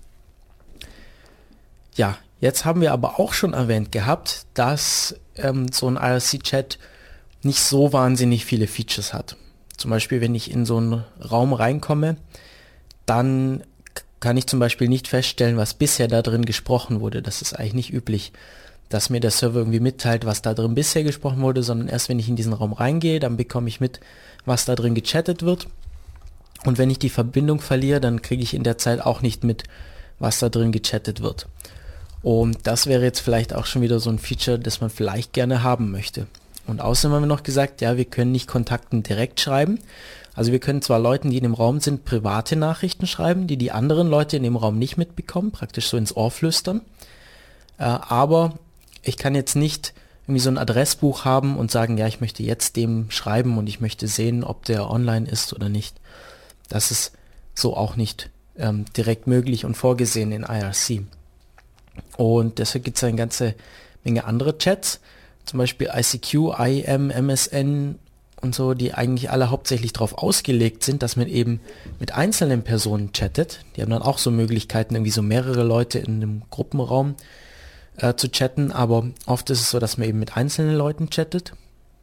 ja, jetzt haben wir aber auch schon erwähnt gehabt, dass ähm, so ein I R C-Chat nicht so wahnsinnig viele Features hat. Zum Beispiel, wenn ich in so einen Raum reinkomme, dann kann ich zum Beispiel nicht feststellen, was bisher da drin gesprochen wurde. Das ist eigentlich nicht üblich, dass mir der Server irgendwie mitteilt, was da drin bisher gesprochen wurde, sondern erst wenn ich in diesen Raum reingehe, dann bekomme ich mit, was da drin gechattet wird. Und wenn ich die Verbindung verliere, dann kriege ich in der Zeit auch nicht mit, was da drin gechattet wird. Und das wäre jetzt vielleicht auch schon wieder so ein Feature, das man vielleicht gerne haben möchte. Und außerdem haben wir noch gesagt, ja, wir können nicht Kontakten direkt schreiben. Also wir können zwar Leuten, die in dem Raum sind, private Nachrichten schreiben, die die anderen Leute in dem Raum nicht mitbekommen, praktisch so ins Ohr flüstern. Äh, aber ich kann jetzt nicht irgendwie so ein Adressbuch haben und sagen, ja, ich möchte jetzt dem schreiben und ich möchte sehen, ob der online ist oder nicht. Das ist so auch nicht ähm, direkt möglich und vorgesehen in I R C. Und deshalb gibt es eine ganze Menge andere Chats, zum Beispiel I C Q, I M, M S N und so, die eigentlich alle hauptsächlich darauf ausgelegt sind, dass man eben mit einzelnen Personen chattet. Die haben dann auch so Möglichkeiten, irgendwie so mehrere Leute in einem Gruppenraum äh, zu chatten, aber oft ist es so, dass man eben mit einzelnen Leuten chattet.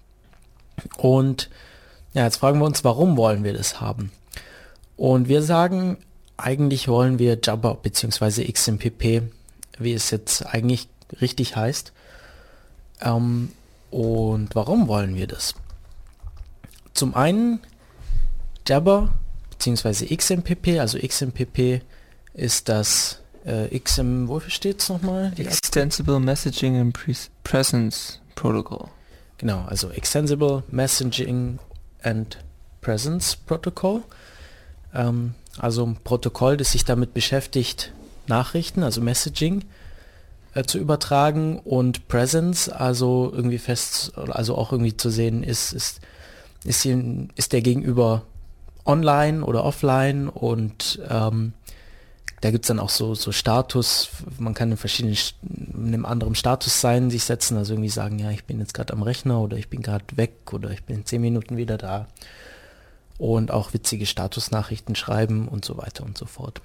Und ja, jetzt fragen wir uns, warum wollen wir das haben? Und wir sagen, eigentlich wollen wir Jabber bzw. X M P P, wie es jetzt eigentlich richtig heißt. Ähm, und warum wollen wir das? Zum einen Jabber bzw. X M P P, also X M P P ist das äh, X M, wofür steht es nochmal? Extensible Messaging and Pre Presence Protocol. Genau, also Extensible Messaging and Presence Protocol. Ähm, also ein Protokoll, das sich damit beschäftigt, Nachrichten, also Messaging, äh, zu übertragen und Presence, also irgendwie fest, also auch irgendwie zu sehen, ist, ist, ist, hier, ist der Gegenüber online oder offline und ähm, da gibt es dann auch so, so Status, man kann in verschiedenen, in einem anderen Status sein, sich setzen, also irgendwie sagen, ja, ich bin jetzt gerade am Rechner oder ich bin gerade weg oder ich bin in zehn Minuten wieder da und auch witzige Statusnachrichten schreiben und so weiter und so fort.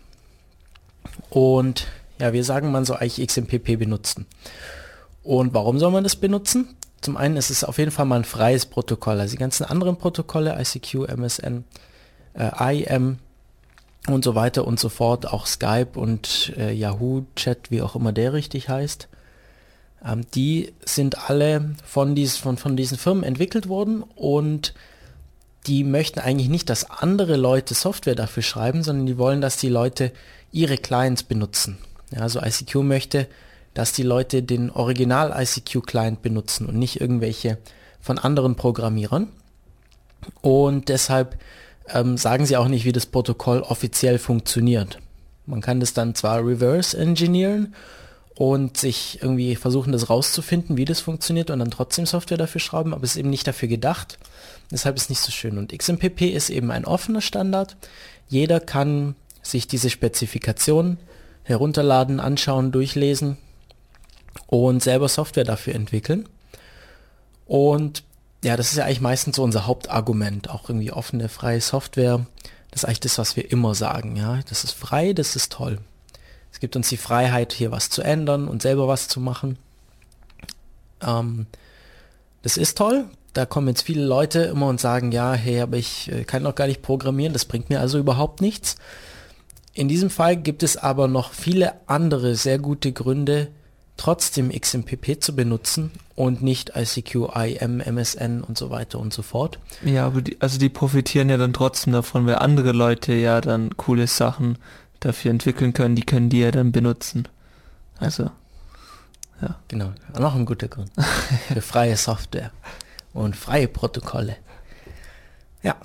Und ja, wir sagen, man soll eigentlich X M P P benutzen. Und warum soll man das benutzen? Zum einen ist es auf jeden Fall mal ein freies Protokoll, also die ganzen anderen Protokolle, I C Q, M S N, äh, I M und so weiter und so fort, auch Skype und äh, Yahoo Chat, wie auch immer der richtig heißt, ähm, die sind alle von, dies, von, von diesen Firmen entwickelt worden und die möchten eigentlich nicht, dass andere Leute Software dafür schreiben, sondern die wollen, dass die Leute ihre Clients benutzen. Ja, also I C Q möchte, dass die Leute den Original I C Q-Client benutzen und nicht irgendwelche von anderen Programmierern. Und deshalb ähm, sagen sie auch nicht, wie das Protokoll offiziell funktioniert. Man kann das dann zwar reverse engineeren und sich irgendwie versuchen, das rauszufinden, wie das funktioniert und dann trotzdem Software dafür schrauben, aber es ist eben nicht dafür gedacht. Deshalb ist es nicht so schön. Und X M P P ist eben ein offener Standard. Jeder kann sich diese Spezifikation herunterladen, anschauen, durchlesen und selber Software dafür entwickeln. Und ja, das ist ja eigentlich meistens so unser Hauptargument, auch irgendwie offene, freie Software. Das ist eigentlich das, was wir immer sagen, ja. Das ist frei, das ist toll. Es gibt uns die Freiheit, hier was zu ändern und selber was zu machen. Ähm, das ist toll. Da kommen jetzt viele Leute immer und sagen, ja, hey, aber ich äh, kann doch gar nicht programmieren, das bringt mir also überhaupt nichts. In diesem Fall gibt es aber noch viele andere sehr gute Gründe, trotzdem X M P P zu benutzen und nicht I C Q, I M, M S N und so weiter und so fort. Ja, aber die, also die profitieren ja dann trotzdem davon, weil andere Leute ja dann coole Sachen dafür entwickeln können, die können die ja dann benutzen. Also, ja. Genau, noch ein guter Grund für freie Software und freie Protokolle. Ja.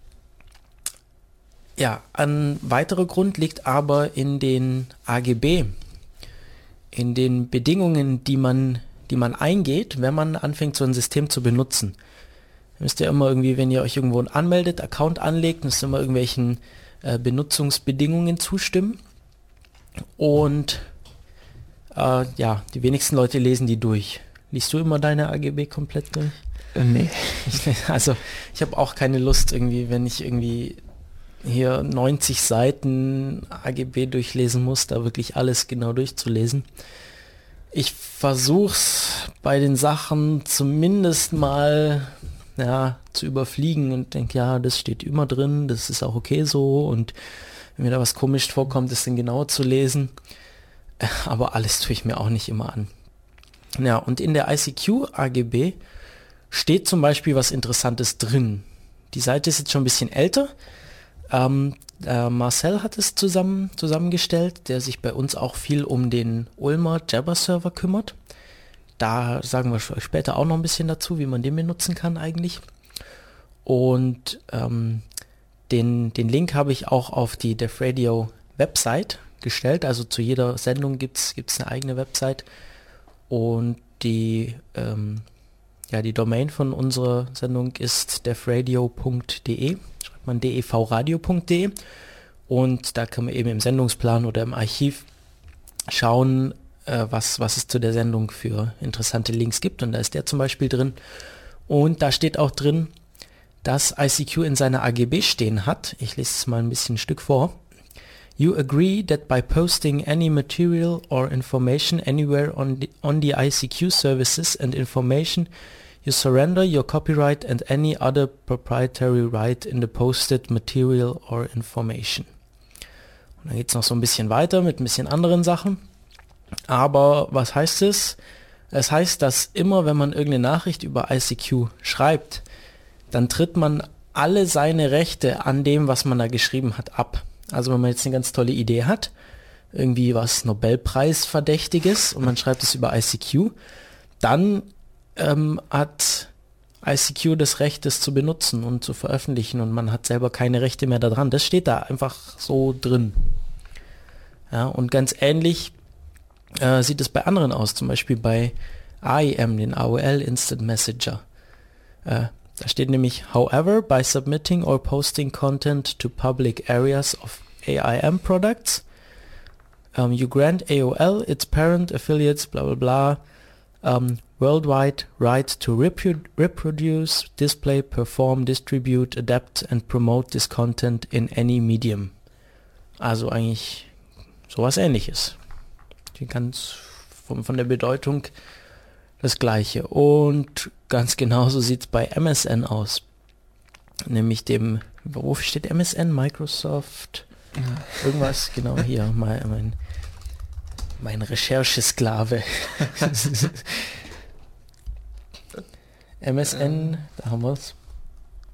Ja, ein weiterer Grund liegt aber in den A G B, in den Bedingungen, die man, die man eingeht, wenn man anfängt, so ein System zu benutzen. Ihr müsst ja immer irgendwie, wenn ihr euch irgendwo anmeldet, Account anlegt, müsst ihr immer irgendwelchen äh, Benutzungsbedingungen zustimmen. Und äh, ja, die wenigsten Leute lesen die durch. Liest du immer deine A G B komplett durch? Äh, nee. Also ich habe auch keine Lust irgendwie, wenn ich irgendwie hier neunzig Seiten A G B durchlesen muss, da wirklich alles genau durchzulesen. Ich versuch's bei den Sachen zumindest mal ja, zu überfliegen und denke, ja, das steht immer drin, das ist auch okay so und wenn mir da was komisch vorkommt, das dann genauer zu lesen. Aber alles tue ich mir auch nicht immer an. Ja, und in der I C Q A G B steht zum Beispiel was Interessantes drin. Die Seite ist jetzt schon ein bisschen älter. Ähm, äh, Marcel hat es zusammen, zusammengestellt, der sich bei uns auch viel um den Ulmer Jabber-Server kümmert. Da sagen wir später auch noch ein bisschen dazu, wie man den benutzen kann eigentlich. Und ähm, den, den Link habe ich auch auf die Def Radio Website gestellt. Also zu jeder Sendung gibt es eine eigene Website. Und die, ähm, ja, die Domain von unserer Sendung ist defradio punkt de. Schreibt man devradio punkt de. Und da kann man eben im Sendungsplan oder im Archiv schauen, äh, was, was es zu der Sendung für interessante Links gibt. Und da ist der zum Beispiel drin. Und da steht auch drin, dass I C Q in seiner A G B stehen hat. Ich lese es mal ein bisschen ein Stück vor. You agree that by posting any material or information anywhere on the, on the I C Q services and information, you surrender your copyright and any other proprietary right in the posted material or information. Und dann geht es noch so ein bisschen weiter mit ein bisschen anderen Sachen. Aber was heißt es? Es heißt, dass immer, wenn man irgendeine Nachricht über I C Q schreibt, dann tritt man alle seine Rechte an dem, was man da geschrieben hat, ab. Also wenn man jetzt eine ganz tolle Idee hat, irgendwie was Nobelpreis-Verdächtiges und man schreibt es über I C Q, dann ähm, hat I C Q das Recht, das zu benutzen und zu veröffentlichen und man hat selber keine Rechte mehr daran. Das steht da einfach so drin. Ja, und ganz ähnlich äh, sieht es bei anderen aus, zum Beispiel bei A I M, den A O L Instant Messenger. Äh, Da steht nämlich, however, by submitting or posting content to public areas of A I M products, um, you grant A O L, its parent, affiliates, bla bla bla, um, worldwide right to repu- reproduce, display, perform, distribute, adapt and promote this content in any medium. Also eigentlich sowas Ähnliches. Die ganz von, von der Bedeutung das Gleiche. Und ganz genauso sieht es bei M S N aus. Nämlich dem, wofür steht M S N? Microsoft? Irgendwas, genau hier. Mein, mein, mein Recherchesklave. M S N, da haben wir es.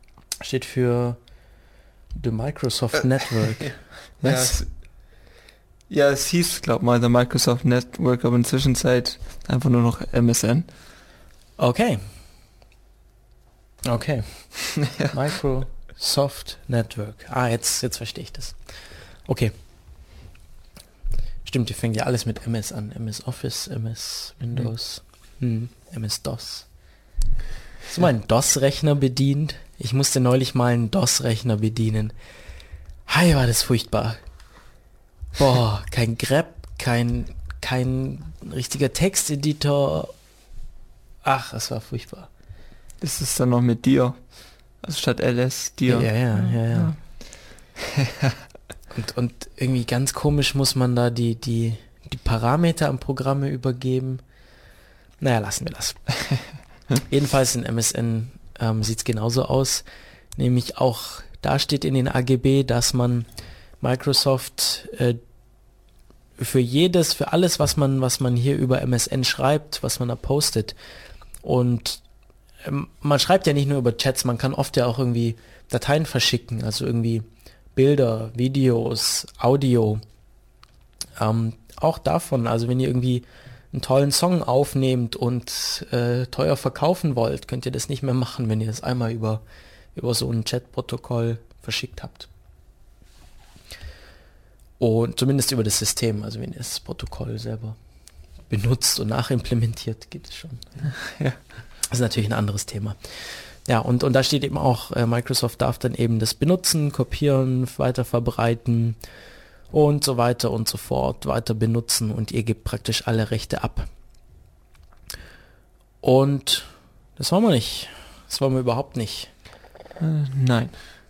Steht für The Microsoft Network. Was? Ja, es hieß, glaub mal, der Microsoft Network, aber inzwischen Zeit einfach nur noch M S N. Okay. Okay. Ja. Microsoft Network. Ah, jetzt, jetzt verstehe ich das. Okay. Stimmt, die fängt ja alles mit M S an. M S Office, M S Windows, hm. M S DOS. Hast du mal einen DOS-Rechner bedient? Ich musste neulich mal einen DOS-Rechner bedienen. Hi, war das furchtbar. Boah, kein grep, kein, kein richtiger Texteditor. Ach, es war furchtbar. Ist es dann noch mit dir? Also statt L S, dir? Ja, ja, ja, ja. ja. und, und irgendwie ganz komisch muss man da die, die, die Parameter am Programme übergeben. Naja, lassen wir das. Jedenfalls in M S N ähm, sieht es genauso aus. Nämlich auch, da steht in den A G B, dass man Microsoft äh, für jedes, für alles, was man, was man hier über M S N schreibt, was man da postet. Und ähm, man schreibt ja nicht nur über Chats, man kann oft ja auch irgendwie Dateien verschicken, also irgendwie Bilder, Videos, Audio. Ähm, auch davon, also wenn ihr irgendwie einen tollen Song aufnehmt und äh, teuer verkaufen wollt, könnt ihr das nicht mehr machen, wenn ihr das einmal über, über so ein Chat-Protokoll verschickt habt. Und zumindest über das System, also wenn ihr das Protokoll selber benutzt und nachimplementiert, geht es schon. Ja. Das ist natürlich ein anderes Thema. Ja, und, und da steht eben auch, äh, Microsoft darf dann eben das benutzen, kopieren, weiter verbreiten und so weiter und so fort, weiter benutzen und ihr gebt praktisch alle Rechte ab. Und das wollen wir nicht. Das wollen wir überhaupt nicht. Äh, nein.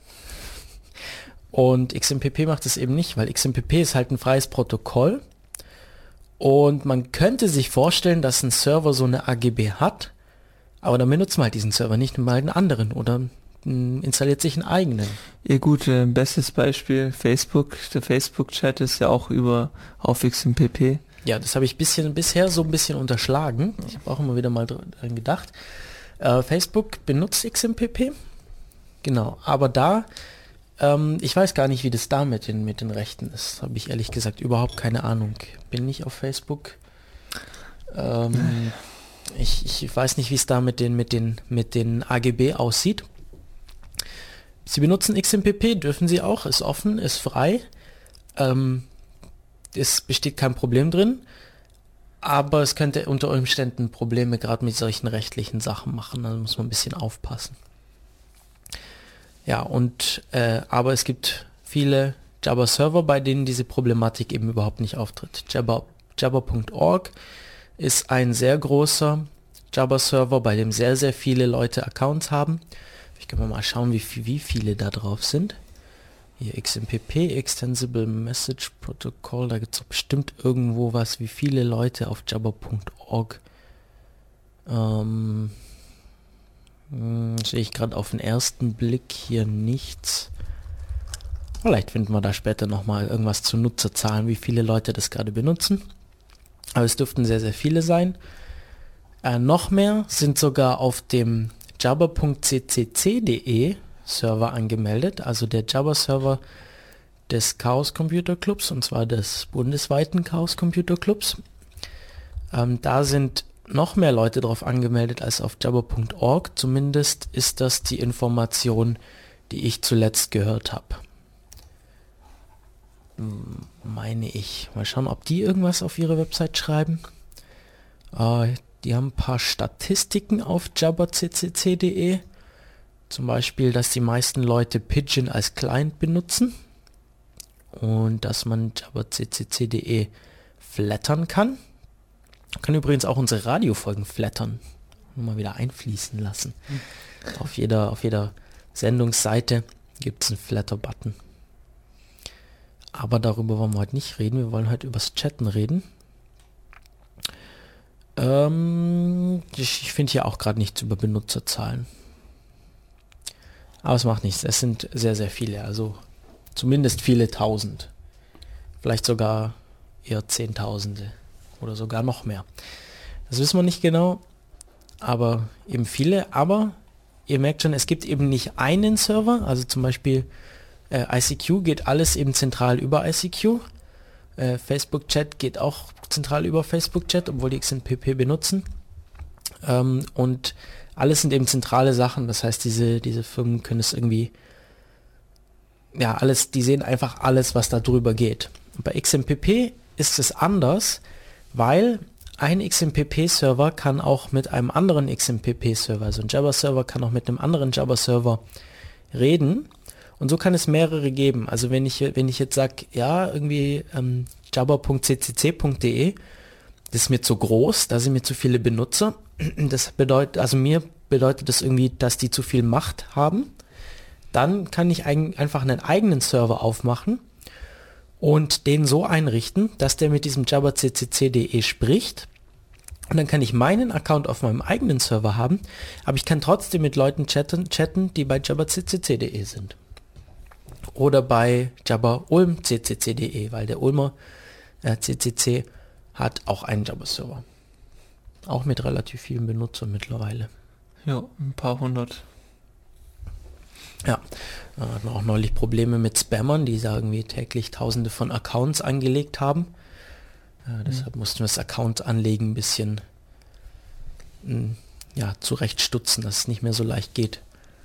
Und X M P P macht es eben nicht, weil X M P P ist halt ein freies Protokoll und man könnte sich vorstellen, dass ein Server so eine A G B hat, aber dann benutzt man halt diesen Server nicht, mal einen anderen oder mh, installiert sich einen eigenen. Ja gut, äh, bestes Beispiel Facebook, der Facebook-Chat ist ja auch über auf X M P P. Ja, das habe ich bisschen, bisher so ein bisschen unterschlagen. Ich habe auch immer wieder mal dran gedacht. Äh, Facebook benutzt X M P P, genau, aber da Ähm, ich weiß gar nicht, wie das da mit den, mit den Rechten ist. Habe ich ehrlich gesagt überhaupt keine Ahnung. Bin nicht auf Facebook. Ähm, ich, ich weiß nicht, wie es da mit den, mit den, mit den A G B aussieht. Sie benutzen X M P P, dürfen Sie auch. Ist offen, ist frei. Ähm, es besteht kein Problem drin. Aber es könnte unter Umständen Probleme gerade mit solchen rechtlichen Sachen machen. Da muss man ein bisschen aufpassen. Ja, und äh, aber es gibt viele Jabber-Server, bei denen diese Problematik eben überhaupt nicht auftritt. Jabber, Jabber Punkt org ist ein sehr großer Jabber-Server, bei dem sehr, sehr viele Leute Accounts haben. Ich kann mal schauen, wie, wie viele da drauf sind. Hier X M P P, Extensible Message Protocol, da gibt es bestimmt irgendwo was, wie viele Leute auf Jabber Punkt org ähm, Hm, sehe ich gerade auf den ersten Blick hier nichts. Vielleicht finden wir da später nochmal irgendwas zu Nutzerzahlen, wie viele Leute das gerade benutzen. Aber es dürften sehr, sehr viele sein. Äh, noch mehr sind sogar auf dem jabber Punkt c c c Punkt d e Server angemeldet, also der Jabber-Server des Chaos Computer Clubs, und zwar des bundesweiten Chaos Computer Clubs. Ähm, da sind noch mehr Leute drauf angemeldet als auf jabber Punkt org. Zumindest ist das die Information, die ich zuletzt gehört habe. Meine ich. Mal schauen, ob die irgendwas auf ihre Website schreiben. Äh, die haben ein paar Statistiken auf jabber Punkt c c c Punkt d e. Zum Beispiel, dass die meisten Leute Pidgin als Client benutzen. Und dass man jabber Punkt c c c Punkt d e flattern kann. Wir können übrigens auch unsere Radiofolgen flattern. Nur mal wieder einfließen lassen. Mhm. Auf jeder, auf jeder Sendungsseite gibt es einen Flatter-Button. Aber darüber wollen wir heute nicht reden. Wir wollen heute übers Chatten reden. Ähm, ich ich finde hier auch gerade nichts über Benutzerzahlen. Aber es macht nichts. Es sind sehr, sehr viele. Also zumindest viele Tausend. Vielleicht sogar eher Zehntausende. Oder sogar noch mehr. Das wissen wir nicht genau, aber eben viele. Aber ihr merkt schon, es gibt eben nicht einen Server, also zum Beispiel äh, I C Q geht alles eben zentral über I C Q. Äh, Facebook-Chat geht auch zentral über Facebook-Chat, obwohl die X M P P benutzen. Ähm, und alles sind eben zentrale Sachen, das heißt, diese, diese Firmen können es irgendwie, ja, alles, die sehen einfach alles, was da drüber geht. Und bei X M P P ist es anders, weil ein X M P P-Server kann auch mit einem anderen X M P P-Server, also ein Jabber-Server kann auch mit einem anderen Jabber-Server reden und so kann es mehrere geben. Also wenn ich, wenn ich jetzt sage, ja, irgendwie ähm, jabber punkt c c c punkt d e, das ist mir zu groß, da sind mir zu viele Benutzer, das bedeutet, also mir bedeutet das irgendwie, dass die zu viel Macht haben, dann kann ich ein, einfach einen eigenen Server aufmachen und den so einrichten, dass der mit diesem jabber punkt c c c punkt d e spricht und dann kann ich meinen Account auf meinem eigenen Server haben, aber ich kann trotzdem mit Leuten chatten, chatten die bei jabber punkt c c c punkt d e sind. Oder bei Jabber Ulm punkt c c c punkt d e, weil der Ulmer äh, C C C hat auch einen Jabber-Server. Auch mit relativ vielen Benutzern mittlerweile. Ja, ein paar hundert. Ja, da hatten wir auch neulich Probleme mit Spammern, die da irgendwie täglich tausende von Accounts angelegt haben. Äh, deshalb mhm. mussten wir das Account anlegen ein bisschen mh, ja, zurechtstutzen, dass es nicht mehr so leicht geht.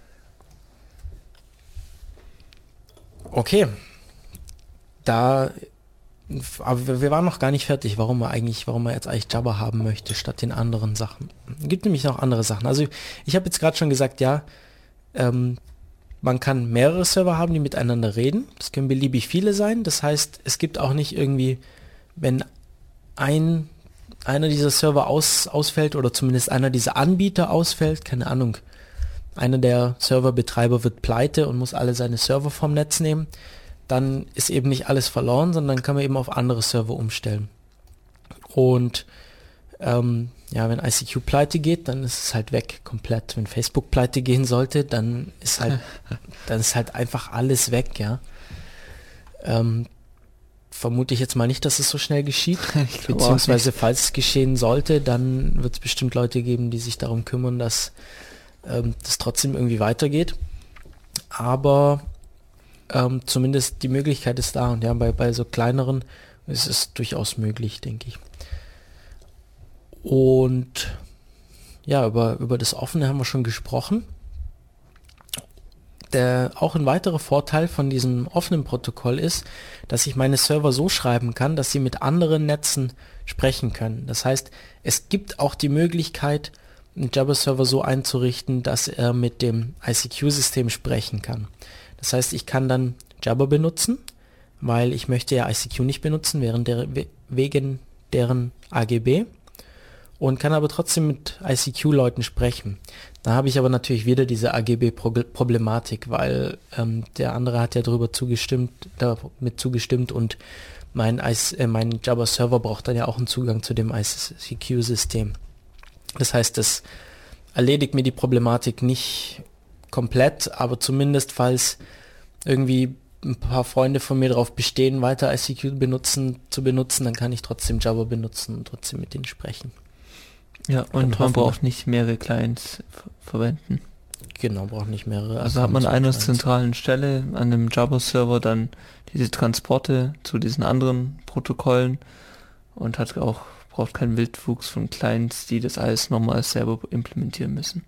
Okay, da, aber wir, wir waren noch gar nicht fertig, warum man eigentlich, warum man jetzt eigentlich Jabber haben möchte, statt den anderen Sachen. Es gibt nämlich noch andere Sachen. Also ich habe jetzt gerade schon gesagt, ja, ähm, man kann mehrere Server haben, die miteinander reden. Das können beliebig viele sein. Das heißt, es gibt auch nicht irgendwie, wenn ein einer dieser Server aus, ausfällt oder zumindest einer dieser Anbieter ausfällt, keine Ahnung, einer der Serverbetreiber wird pleite und muss alle seine Server vom Netz nehmen, dann ist eben nicht alles verloren, sondern kann man eben auf andere Server umstellen. Und ähm, ja, wenn I C Q pleite geht, dann ist es halt weg, komplett. Wenn Facebook pleite gehen sollte, dann ist halt, dann ist halt einfach alles weg, ja. Ähm, vermute ich jetzt mal nicht, dass es so schnell geschieht. Beziehungsweise, falls es geschehen sollte, dann wird es bestimmt Leute geben, die sich darum kümmern, dass ähm, das trotzdem irgendwie weitergeht. Aber ähm, zumindest die Möglichkeit ist da. Und ja, bei, bei so kleineren ist es durchaus möglich, denke ich. Und ja, über, über das Offene haben wir schon gesprochen. Der, auch ein weiterer Vorteil von diesem offenen Protokoll ist, dass ich meine Server so schreiben kann, dass sie mit anderen Netzen sprechen können. Das heißt, es gibt auch die Möglichkeit, einen Jabber-Server so einzurichten, dass er mit dem I C Q-System sprechen kann. Das heißt, ich kann dann Jabber benutzen, weil ich möchte ja I C Q nicht benutzen, während der, wegen deren A G B. Und kann aber trotzdem mit I C Q-Leuten sprechen. Da habe ich aber natürlich wieder diese A G B-Problematik, weil ähm, der andere hat ja darüber zugestimmt, damit zugestimmt und mein, äh, mein Jabber-Server braucht dann ja auch einen Zugang zu dem I C Q-System. Das heißt, das erledigt mir die Problematik nicht komplett, aber zumindest, falls irgendwie ein paar Freunde von mir darauf bestehen, weiter I C Q benutzen, zu benutzen, dann kann ich trotzdem Jabber benutzen und trotzdem mit denen sprechen. Ja, und man braucht nicht mehrere Clients ver verwenden. Genau, braucht nicht mehrere. Also hat man an einer zentralen Stelle an dem Jabber-Server dann diese Transporte zu diesen anderen Protokollen und hat auch, braucht keinen Wildwuchs von Clients, die das alles nochmal selber implementieren müssen.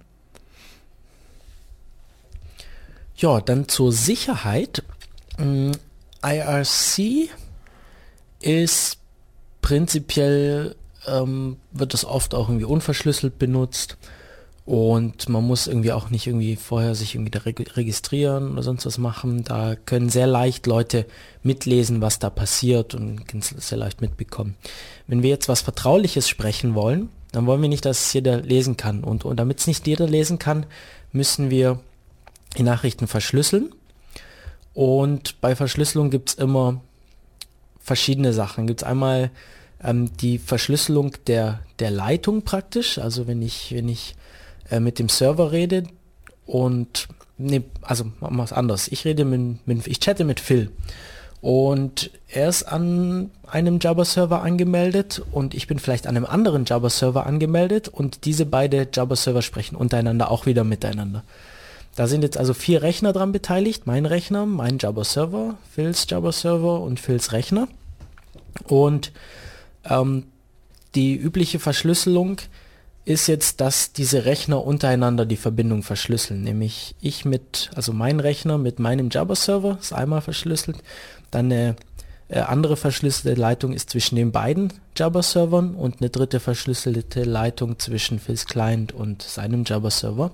Ja, dann zur Sicherheit. I R C ist prinzipiell Ähm, wird das oft auch irgendwie unverschlüsselt benutzt und man muss irgendwie auch nicht irgendwie vorher sich irgendwie da reg registrieren oder sonst was machen. Da können sehr leicht Leute mitlesen, was da passiert und können es sehr leicht mitbekommen. Wenn wir jetzt was Vertrauliches sprechen wollen, dann wollen wir nicht, dass es jeder lesen kann und, und damit es nicht jeder lesen kann, müssen wir die Nachrichten verschlüsseln und bei Verschlüsselung gibt es immer verschiedene Sachen. Gibt es einmal die Verschlüsselung der, der Leitung praktisch, also wenn ich, wenn ich äh, mit dem Server rede und, ne, also machen wir es anders, ich rede mit, mit, ich chatte mit Phil und er ist an einem Jabber-Server angemeldet und ich bin vielleicht an einem anderen Jabber-Server angemeldet und diese beide Jabber-Server sprechen untereinander auch wieder miteinander. Da sind jetzt also vier Rechner dran beteiligt, mein Rechner, mein Jabber-Server, Phils Jabber-Server und Phils Rechner. Und ähm, die übliche Verschlüsselung ist jetzt, dass diese Rechner untereinander die Verbindung verschlüsseln. Nämlich ich mit, also mein Rechner mit meinem Jabber-Server ist einmal verschlüsselt, dann eine äh, andere verschlüsselte Leitung ist zwischen den beiden Jabber-Servern und eine dritte verschlüsselte Leitung zwischen Phil's Client und seinem Jabber-Server.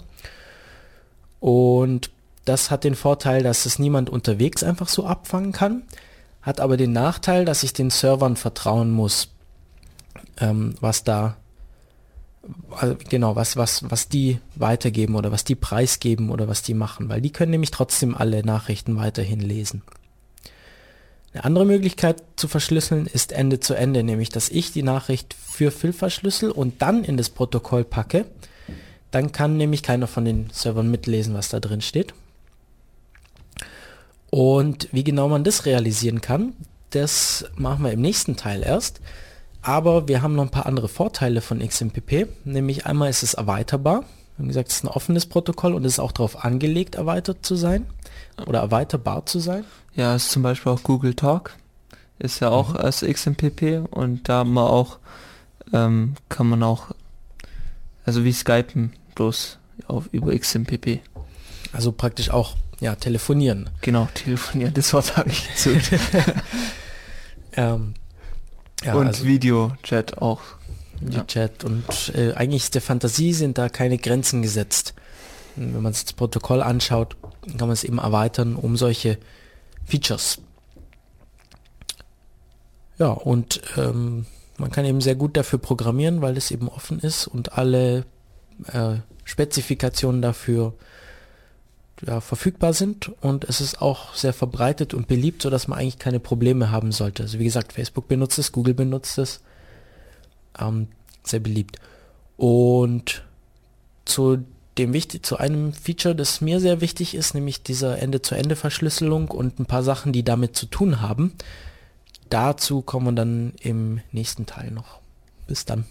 Und das hat den Vorteil, dass es niemand unterwegs einfach so abfangen kann, hat aber den Nachteil, dass ich den Servern vertrauen muss, ähm, was da Also genau, was, was, was die weitergeben oder was die preisgeben oder was die machen, weil die können nämlich trotzdem alle Nachrichten weiterhin lesen. Eine andere Möglichkeit zu verschlüsseln ist Ende zu Ende, nämlich dass ich die Nachricht für Phil verschlüssel und dann in das Protokoll packe. Dann kann nämlich keiner von den Servern mitlesen, was da drin steht. Und wie genau man das realisieren kann, das machen wir im nächsten Teil erst. Aber wir haben noch ein paar andere Vorteile von X M P P, nämlich einmal ist es erweiterbar. Wie gesagt, es ist ein offenes Protokoll und es ist auch darauf angelegt, erweitert zu sein oder erweiterbar zu sein. Ja, ist zum Beispiel auch Google Talk, ist ja auch mhm. als X M P P und da man auch, ähm, kann man auch, also wie Skypen, bloß auf, über X M P P. Also praktisch auch, ja, telefonieren. Genau, telefonieren, das Wort habe ich gesucht. ähm, Ja, und also Videochat auch. Videochat ja. und äh, eigentlich ist der Fantasie sind da keine Grenzen gesetzt. Und wenn man sich das Protokoll anschaut, kann man es eben erweitern um solche Features. Ja, und ähm, man kann eben sehr gut dafür programmieren, weil es eben offen ist und alle äh, Spezifikationen dafür ja, verfügbar sind und es ist auch sehr verbreitet und beliebt, sodass man eigentlich keine Probleme haben sollte. Also wie gesagt, Facebook benutzt es, Google benutzt es, ähm, sehr beliebt. Und zu dem wichtig, zu einem Feature, das mir sehr wichtig ist, nämlich dieser Ende-zu-Ende-Verschlüsselung und ein paar Sachen, die damit zu tun haben. Dazu kommen wir dann im nächsten Teil noch. Bis dann.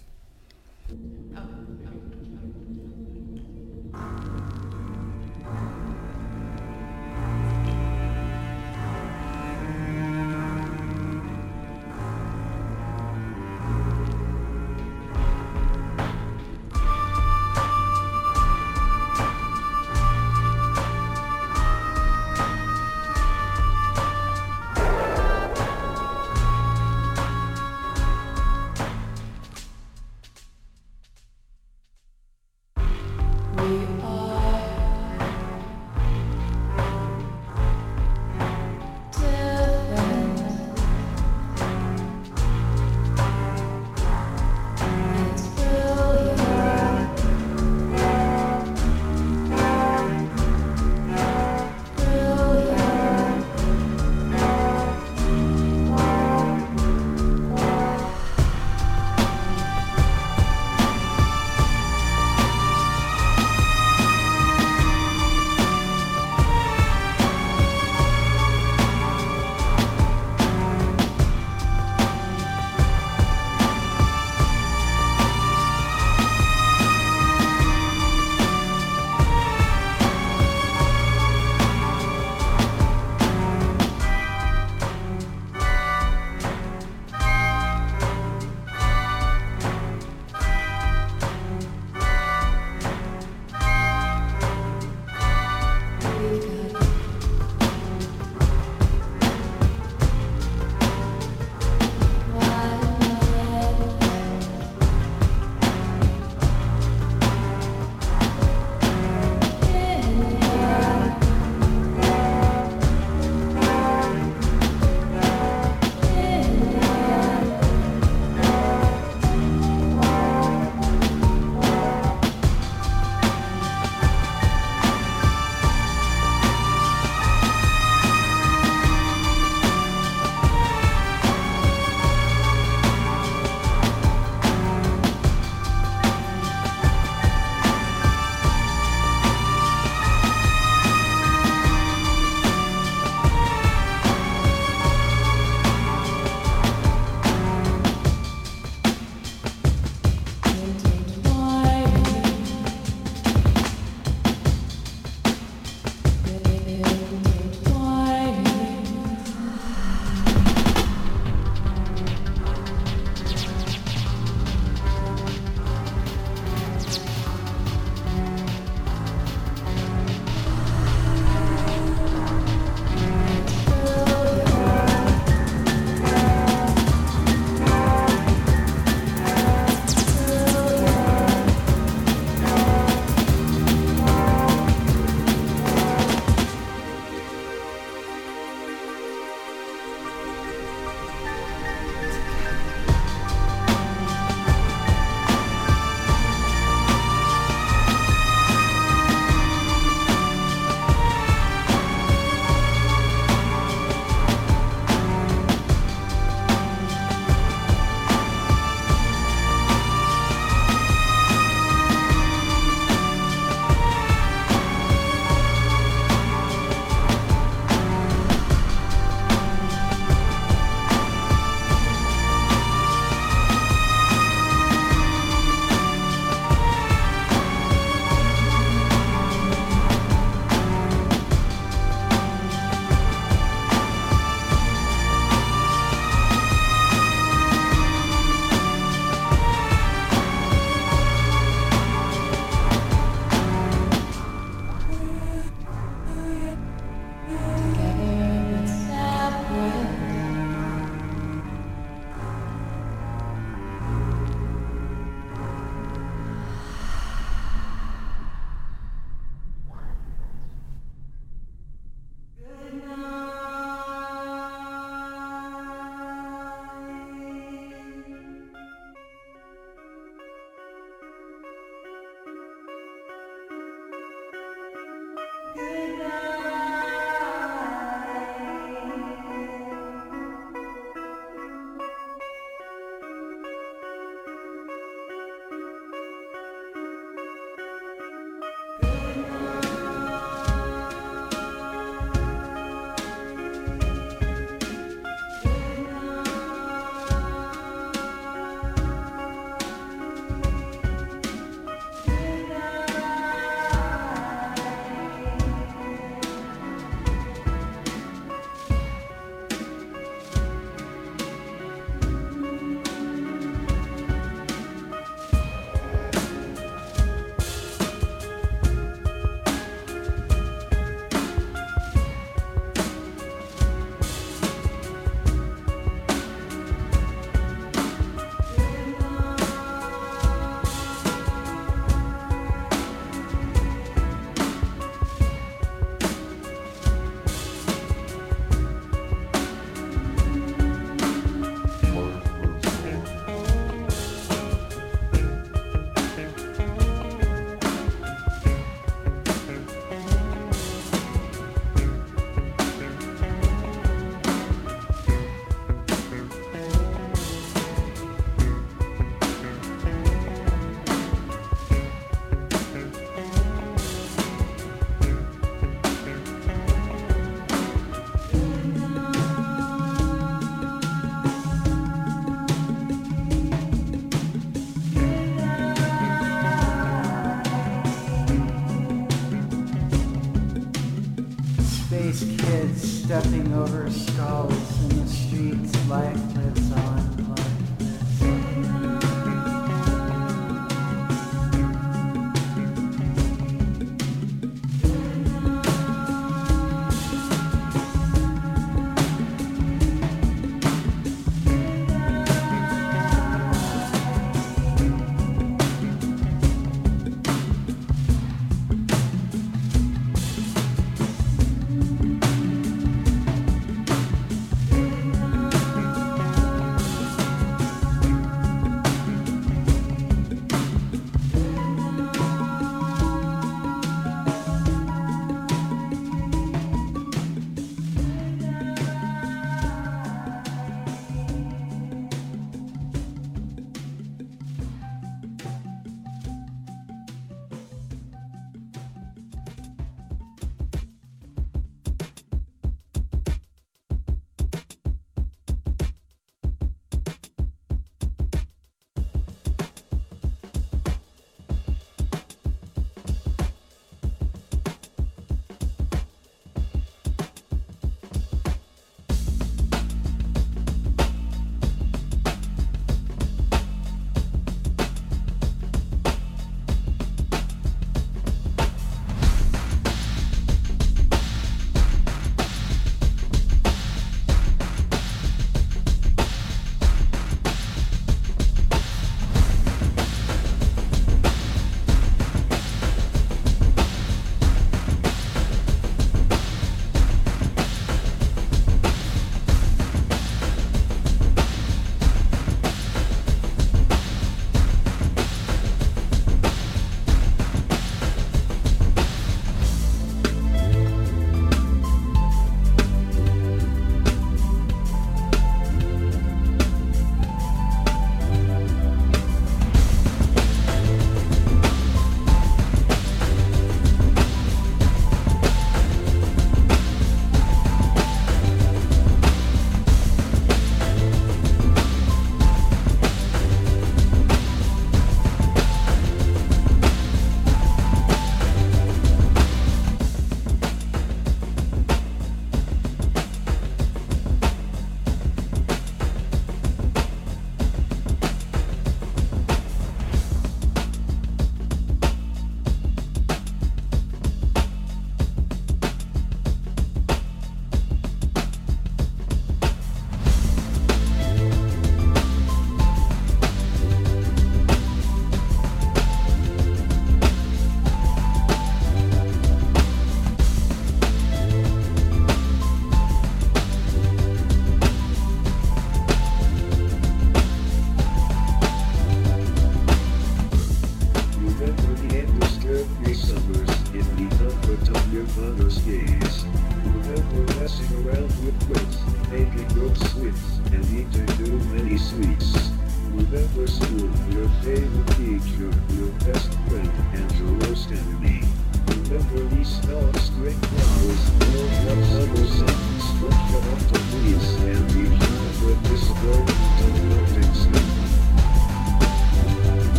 stepping over skulls in the streets, life lives on like this.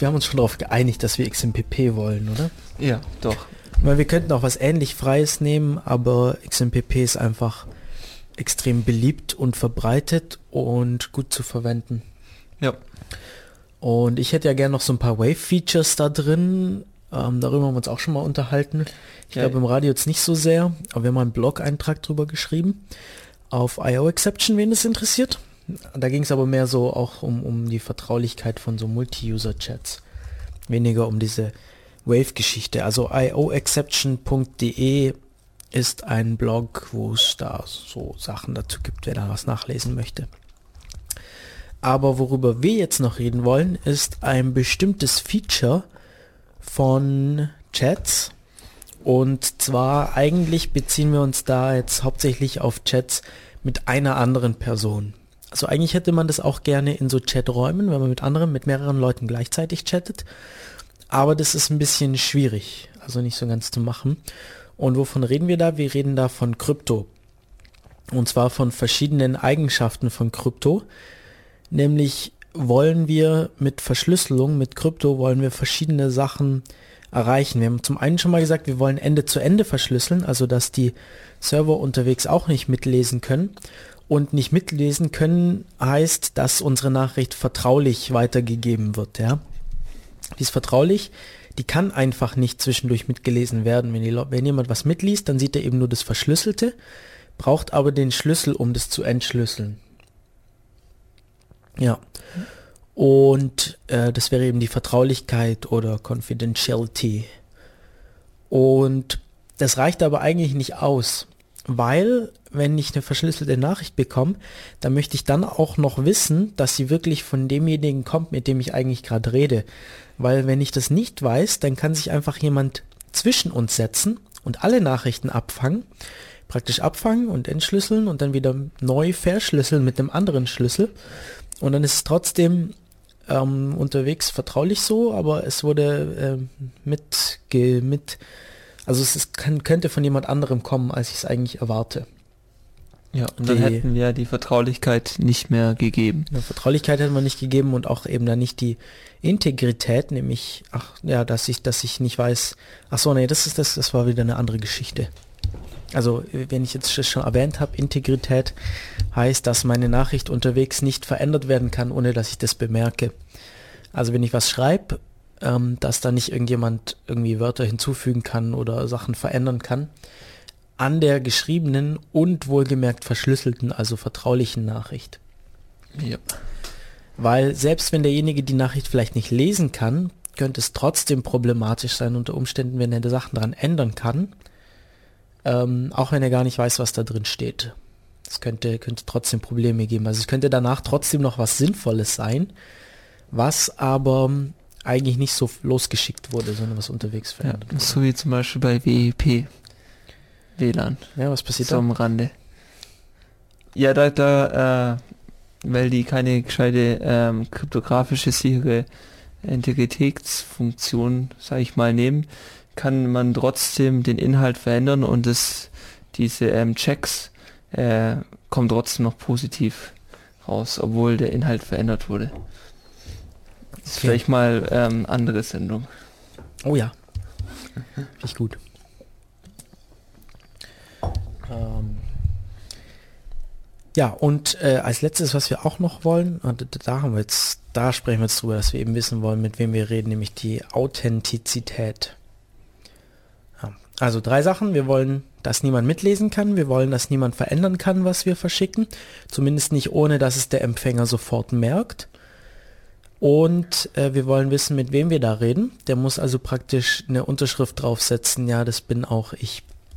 wir haben uns schon darauf geeinigt, dass wir X M P P wollen, oder? Ja, doch. Weil wir könnten auch was ähnlich Freies nehmen, aber X M P P ist einfach extrem beliebt und verbreitet und gut zu verwenden. Ja. Und ich hätte ja gerne noch so ein paar Wave-Features da drin. Ähm, darüber haben wir uns auch schon mal unterhalten. Ich Ja. glaube im Radio jetzt nicht so sehr, aber wir haben mal einen Blog-Eintrag drüber geschrieben. Auf I O Exception, wen es interessiert. Da ging es aber mehr so auch um, um die Vertraulichkeit von so Multi-User-Chats. Weniger um diese Wave-Geschichte. Also I O exception punkt de ist ein Blog, wo es da so Sachen dazu gibt, wer da was nachlesen möchte. Aber worüber wir jetzt noch reden wollen, ist ein bestimmtes Feature von Chats. Und zwar eigentlich beziehen wir uns da jetzt hauptsächlich auf Chats mit einer anderen Person. Also eigentlich hätte man das auch gerne in so Chaträumen, wenn man mit anderen, mit mehreren Leuten gleichzeitig chattet. Aber das ist ein bisschen schwierig, also nicht so ganz zu machen. Und wovon reden wir da? Wir reden da von Krypto. Und zwar von verschiedenen Eigenschaften von Krypto. Nämlich wollen wir mit Verschlüsselung, mit Krypto wollen wir verschiedene Sachen erreichen. Wir haben zum einen schon mal gesagt, wir wollen Ende zu Ende verschlüsseln, also dass die Server unterwegs auch nicht mitlesen können. Und nicht mitlesen können heißt, dass unsere Nachricht vertraulich weitergegeben wird, ja. Die ist vertraulich, die kann einfach nicht zwischendurch mitgelesen werden. Wenn, die, wenn jemand was mitliest, dann sieht er eben nur das Verschlüsselte, braucht aber den Schlüssel, um das zu entschlüsseln. Ja. Und äh, das wäre eben die Vertraulichkeit oder Confidentiality. Und das reicht aber eigentlich nicht aus, weil wenn ich eine verschlüsselte Nachricht bekomme, dann möchte ich dann auch noch wissen, dass sie wirklich von demjenigen kommt, mit dem ich eigentlich gerade rede. Weil wenn ich das nicht weiß, dann kann sich einfach jemand zwischen uns setzen und alle Nachrichten abfangen, praktisch abfangen und entschlüsseln und dann wieder neu verschlüsseln mit einem anderen Schlüssel. Und dann ist es trotzdem ähm, unterwegs vertraulich so, aber es wurde äh, mit, ge, mit, also es ist, kann, könnte von jemand anderem kommen, als ich es eigentlich erwarte. Ja, und dann Die- hätten wir die Vertraulichkeit nicht mehr gegeben. Eine Vertraulichkeit hätte man nicht gegeben und auch eben dann nicht die Integrität, nämlich, ach ja, dass ich, dass ich nicht weiß, ach so, nee, das ist das, das war wieder eine andere Geschichte. Also, wenn ich jetzt schon erwähnt habe, Integrität heißt, dass meine Nachricht unterwegs nicht verändert werden kann, ohne dass ich das bemerke. Also, wenn ich was schreibe, ähm, dass da nicht irgendjemand irgendwie Wörter hinzufügen kann oder Sachen verändern kann, an der geschriebenen und wohlgemerkt verschlüsselten, also vertraulichen Nachricht. Ja. Weil selbst wenn derjenige die Nachricht vielleicht nicht lesen kann, könnte es trotzdem problematisch sein unter Umständen, wenn er da Sachen dran ändern kann, ähm, auch wenn er gar nicht weiß, was da drin steht. Es könnte, könnte trotzdem Probleme geben. Also es könnte danach trotzdem noch was Sinnvolles sein, was aber eigentlich nicht so losgeschickt wurde, sondern was unterwegs Ja, verändert wurde. so wie zum Beispiel bei W E P. W L A N. Ja, was passiert So da? am Rande. Ja, da, da, äh, weil die keine gescheite ähm, kryptografische sichere Integritätsfunktion, sag ich mal, nehmen, kann man trotzdem den Inhalt verändern und das, diese ähm, Checks äh, kommen trotzdem noch positiv raus, obwohl der Inhalt verändert wurde. Das ist Okay. vielleicht mal ähm, andere Sendung. Oh ja. Finde ich gut. Ähm, ja, und äh, als letztes, was wir auch noch wollen, und da- da haben wir jetzt, da sprechen wir jetzt drüber, dass wir eben wissen wollen, mit wem wir reden, nämlich die Authentizität. Ja, also drei Sachen. Wir wollen, dass niemand mitlesen kann. Wir wollen, dass niemand verändern kann, was wir verschicken. Zumindest nicht ohne, dass es der Empfänger sofort merkt. Und äh, wir wollen wissen, mit wem wir da reden. Der muss also praktisch eine Unterschrift draufsetzen, ja, das bin auch ich.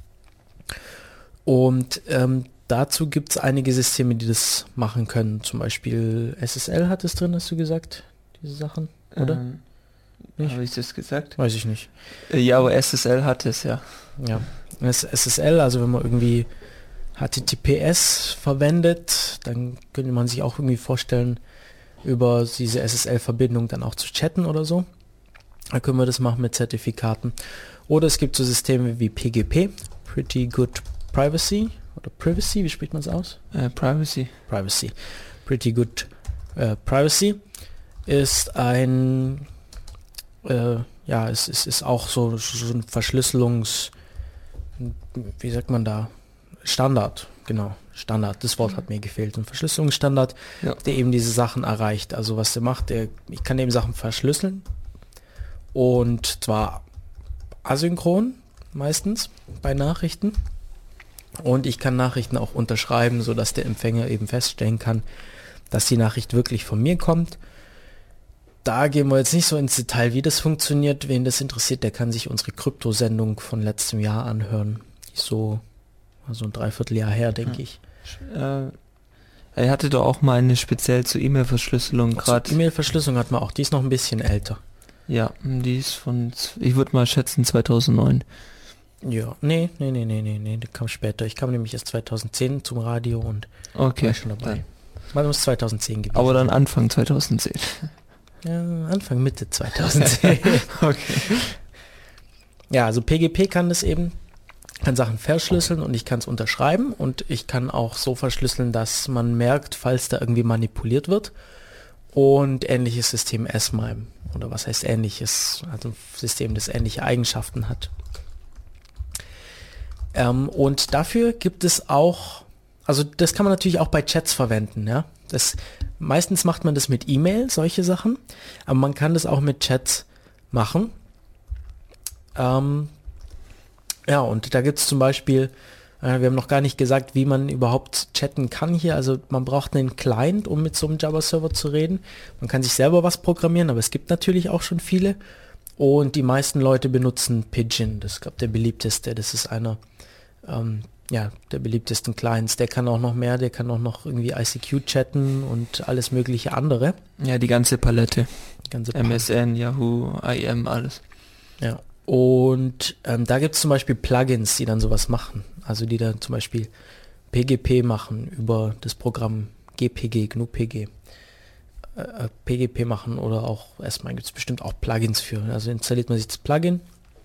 Und ähm, dazu gibt es einige Systeme, die das machen können. Zum Beispiel S S L hat es drin, hast du gesagt, diese Sachen, oder? Ähm, Nicht? Habe ich das gesagt? Weiß ich nicht. Äh, ja, aber S S L hat es, ja. Ja, S S L, also wenn man irgendwie H T T P S verwendet, dann könnte man sich auch irgendwie vorstellen, über diese S S L-Verbindung dann auch zu chatten oder so. Da können wir das machen mit Zertifikaten. Oder es gibt so Systeme wie P G P, Pretty Good Privacy, oder Privacy, wie spricht man es aus? Äh, Privacy. Privacy. Pretty Good äh, Privacy ist ein äh, ja, es, es ist auch so, so ein Verschlüsselungs, wie sagt man da, Standard, genau, Standard, das Wort hat mir gefehlt, ein Verschlüsselungsstandard, Ja. der eben diese Sachen erreicht. Also was der macht, der, ich kann eben Sachen verschlüsseln und zwar asynchron meistens bei Nachrichten und ich kann Nachrichten auch unterschreiben, sodass der Empfänger eben feststellen kann, dass die Nachricht wirklich von mir kommt. Da gehen wir jetzt nicht so ins Detail, wie das funktioniert. Wen das interessiert, der kann sich unsere Kryptosendung von letztem Jahr anhören. Die ist so, so ein Dreivierteljahr her, denke ich. Äh, er hatte doch auch mal eine speziell zur E-Mail-Verschlüsselung gerade. E-Mail-Verschlüsselung hat man auch, die ist noch ein bisschen älter. Ja, die ist von, ich würde mal schätzen, zweitausendneun. Ja, nee, nee, nee, nee, nee, nee, die kam später. Ich kam nämlich erst zweitausendzehn zum Radio und Okay. war schon dabei. Dann. Man muss zweitausendzehn gewesen. Aber dann Anfang zweitausendzehn. Ja, Anfang, Mitte zweitausendzehn. Okay. Ja, also P G P kann das eben, kann Sachen verschlüsseln und ich kann es unterschreiben und ich kann auch so verschlüsseln, dass man merkt, falls da irgendwie manipuliert wird. Und ähnliches System S M I M E oder was heißt ähnliches, also ein System, das ähnliche Eigenschaften hat. Ähm, und dafür gibt es auch, also das kann man natürlich auch bei Chats verwenden, ja. Das, meistens macht man das mit E-Mail, solche Sachen, aber man kann das auch mit Chats machen. Ähm, ja, und da gibt es zum Beispiel, äh, wir haben noch gar nicht gesagt, wie man überhaupt chatten kann hier. Also man braucht einen Client, um mit so einem Java-Server zu reden. Man kann sich selber was programmieren, aber es gibt natürlich auch schon viele. Und die meisten Leute benutzen Pidgin, das ist, glaube ich, der beliebteste. Das ist einer ähm, ja, der beliebtesten Clients. Der kann auch noch mehr, der kann auch noch irgendwie I C Q chatten und alles mögliche andere. Ja, die ganze Palette. Die ganze M S N, Yahoo, I M, alles. Ja. Und ähm, da gibt es zum Beispiel Plugins, die dann sowas machen. Also die dann zum Beispiel P G P machen über das Programm G P G, G N U P G. Äh, P G P machen oder auch, erstmal gibt es bestimmt auch Plugins für. Also installiert man sich das Plugin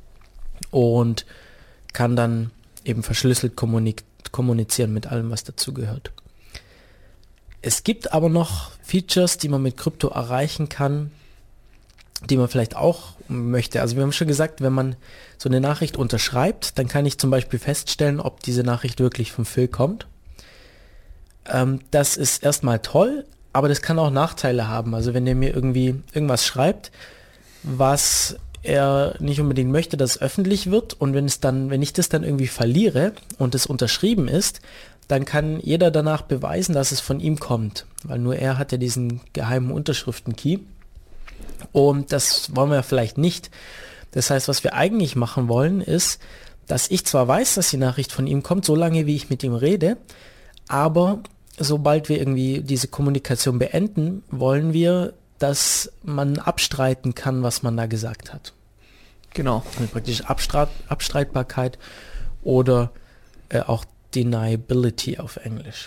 und kann dann eben verschlüsselt kommunik- kommunizieren mit allem, was dazugehört. Es gibt aber noch Features, die man mit Krypto erreichen kann, die man vielleicht auch möchte. Also wir haben schon gesagt, wenn man so eine Nachricht unterschreibt, dann kann ich zum Beispiel feststellen, ob diese Nachricht wirklich von Phil kommt. Ähm, das ist erstmal toll, aber das kann auch Nachteile haben. Also wenn der mir irgendwie irgendwas schreibt, was er nicht unbedingt möchte, dass es öffentlich wird und wenn es dann, wenn ich das dann irgendwie verliere und es unterschrieben ist, dann kann jeder danach beweisen, dass es von ihm kommt, weil nur er hat ja diesen geheimen Unterschriften-Key. Und das wollen wir vielleicht nicht. Das heißt, was wir eigentlich machen wollen, ist, dass ich zwar weiß, dass die Nachricht von ihm kommt, solange wie ich mit ihm rede, aber sobald wir irgendwie diese Kommunikation beenden, wollen wir, dass man abstreiten kann, was man da gesagt hat. Genau. Also praktisch Abstreit, Abstreitbarkeit oder äh, auch Deniability auf Englisch.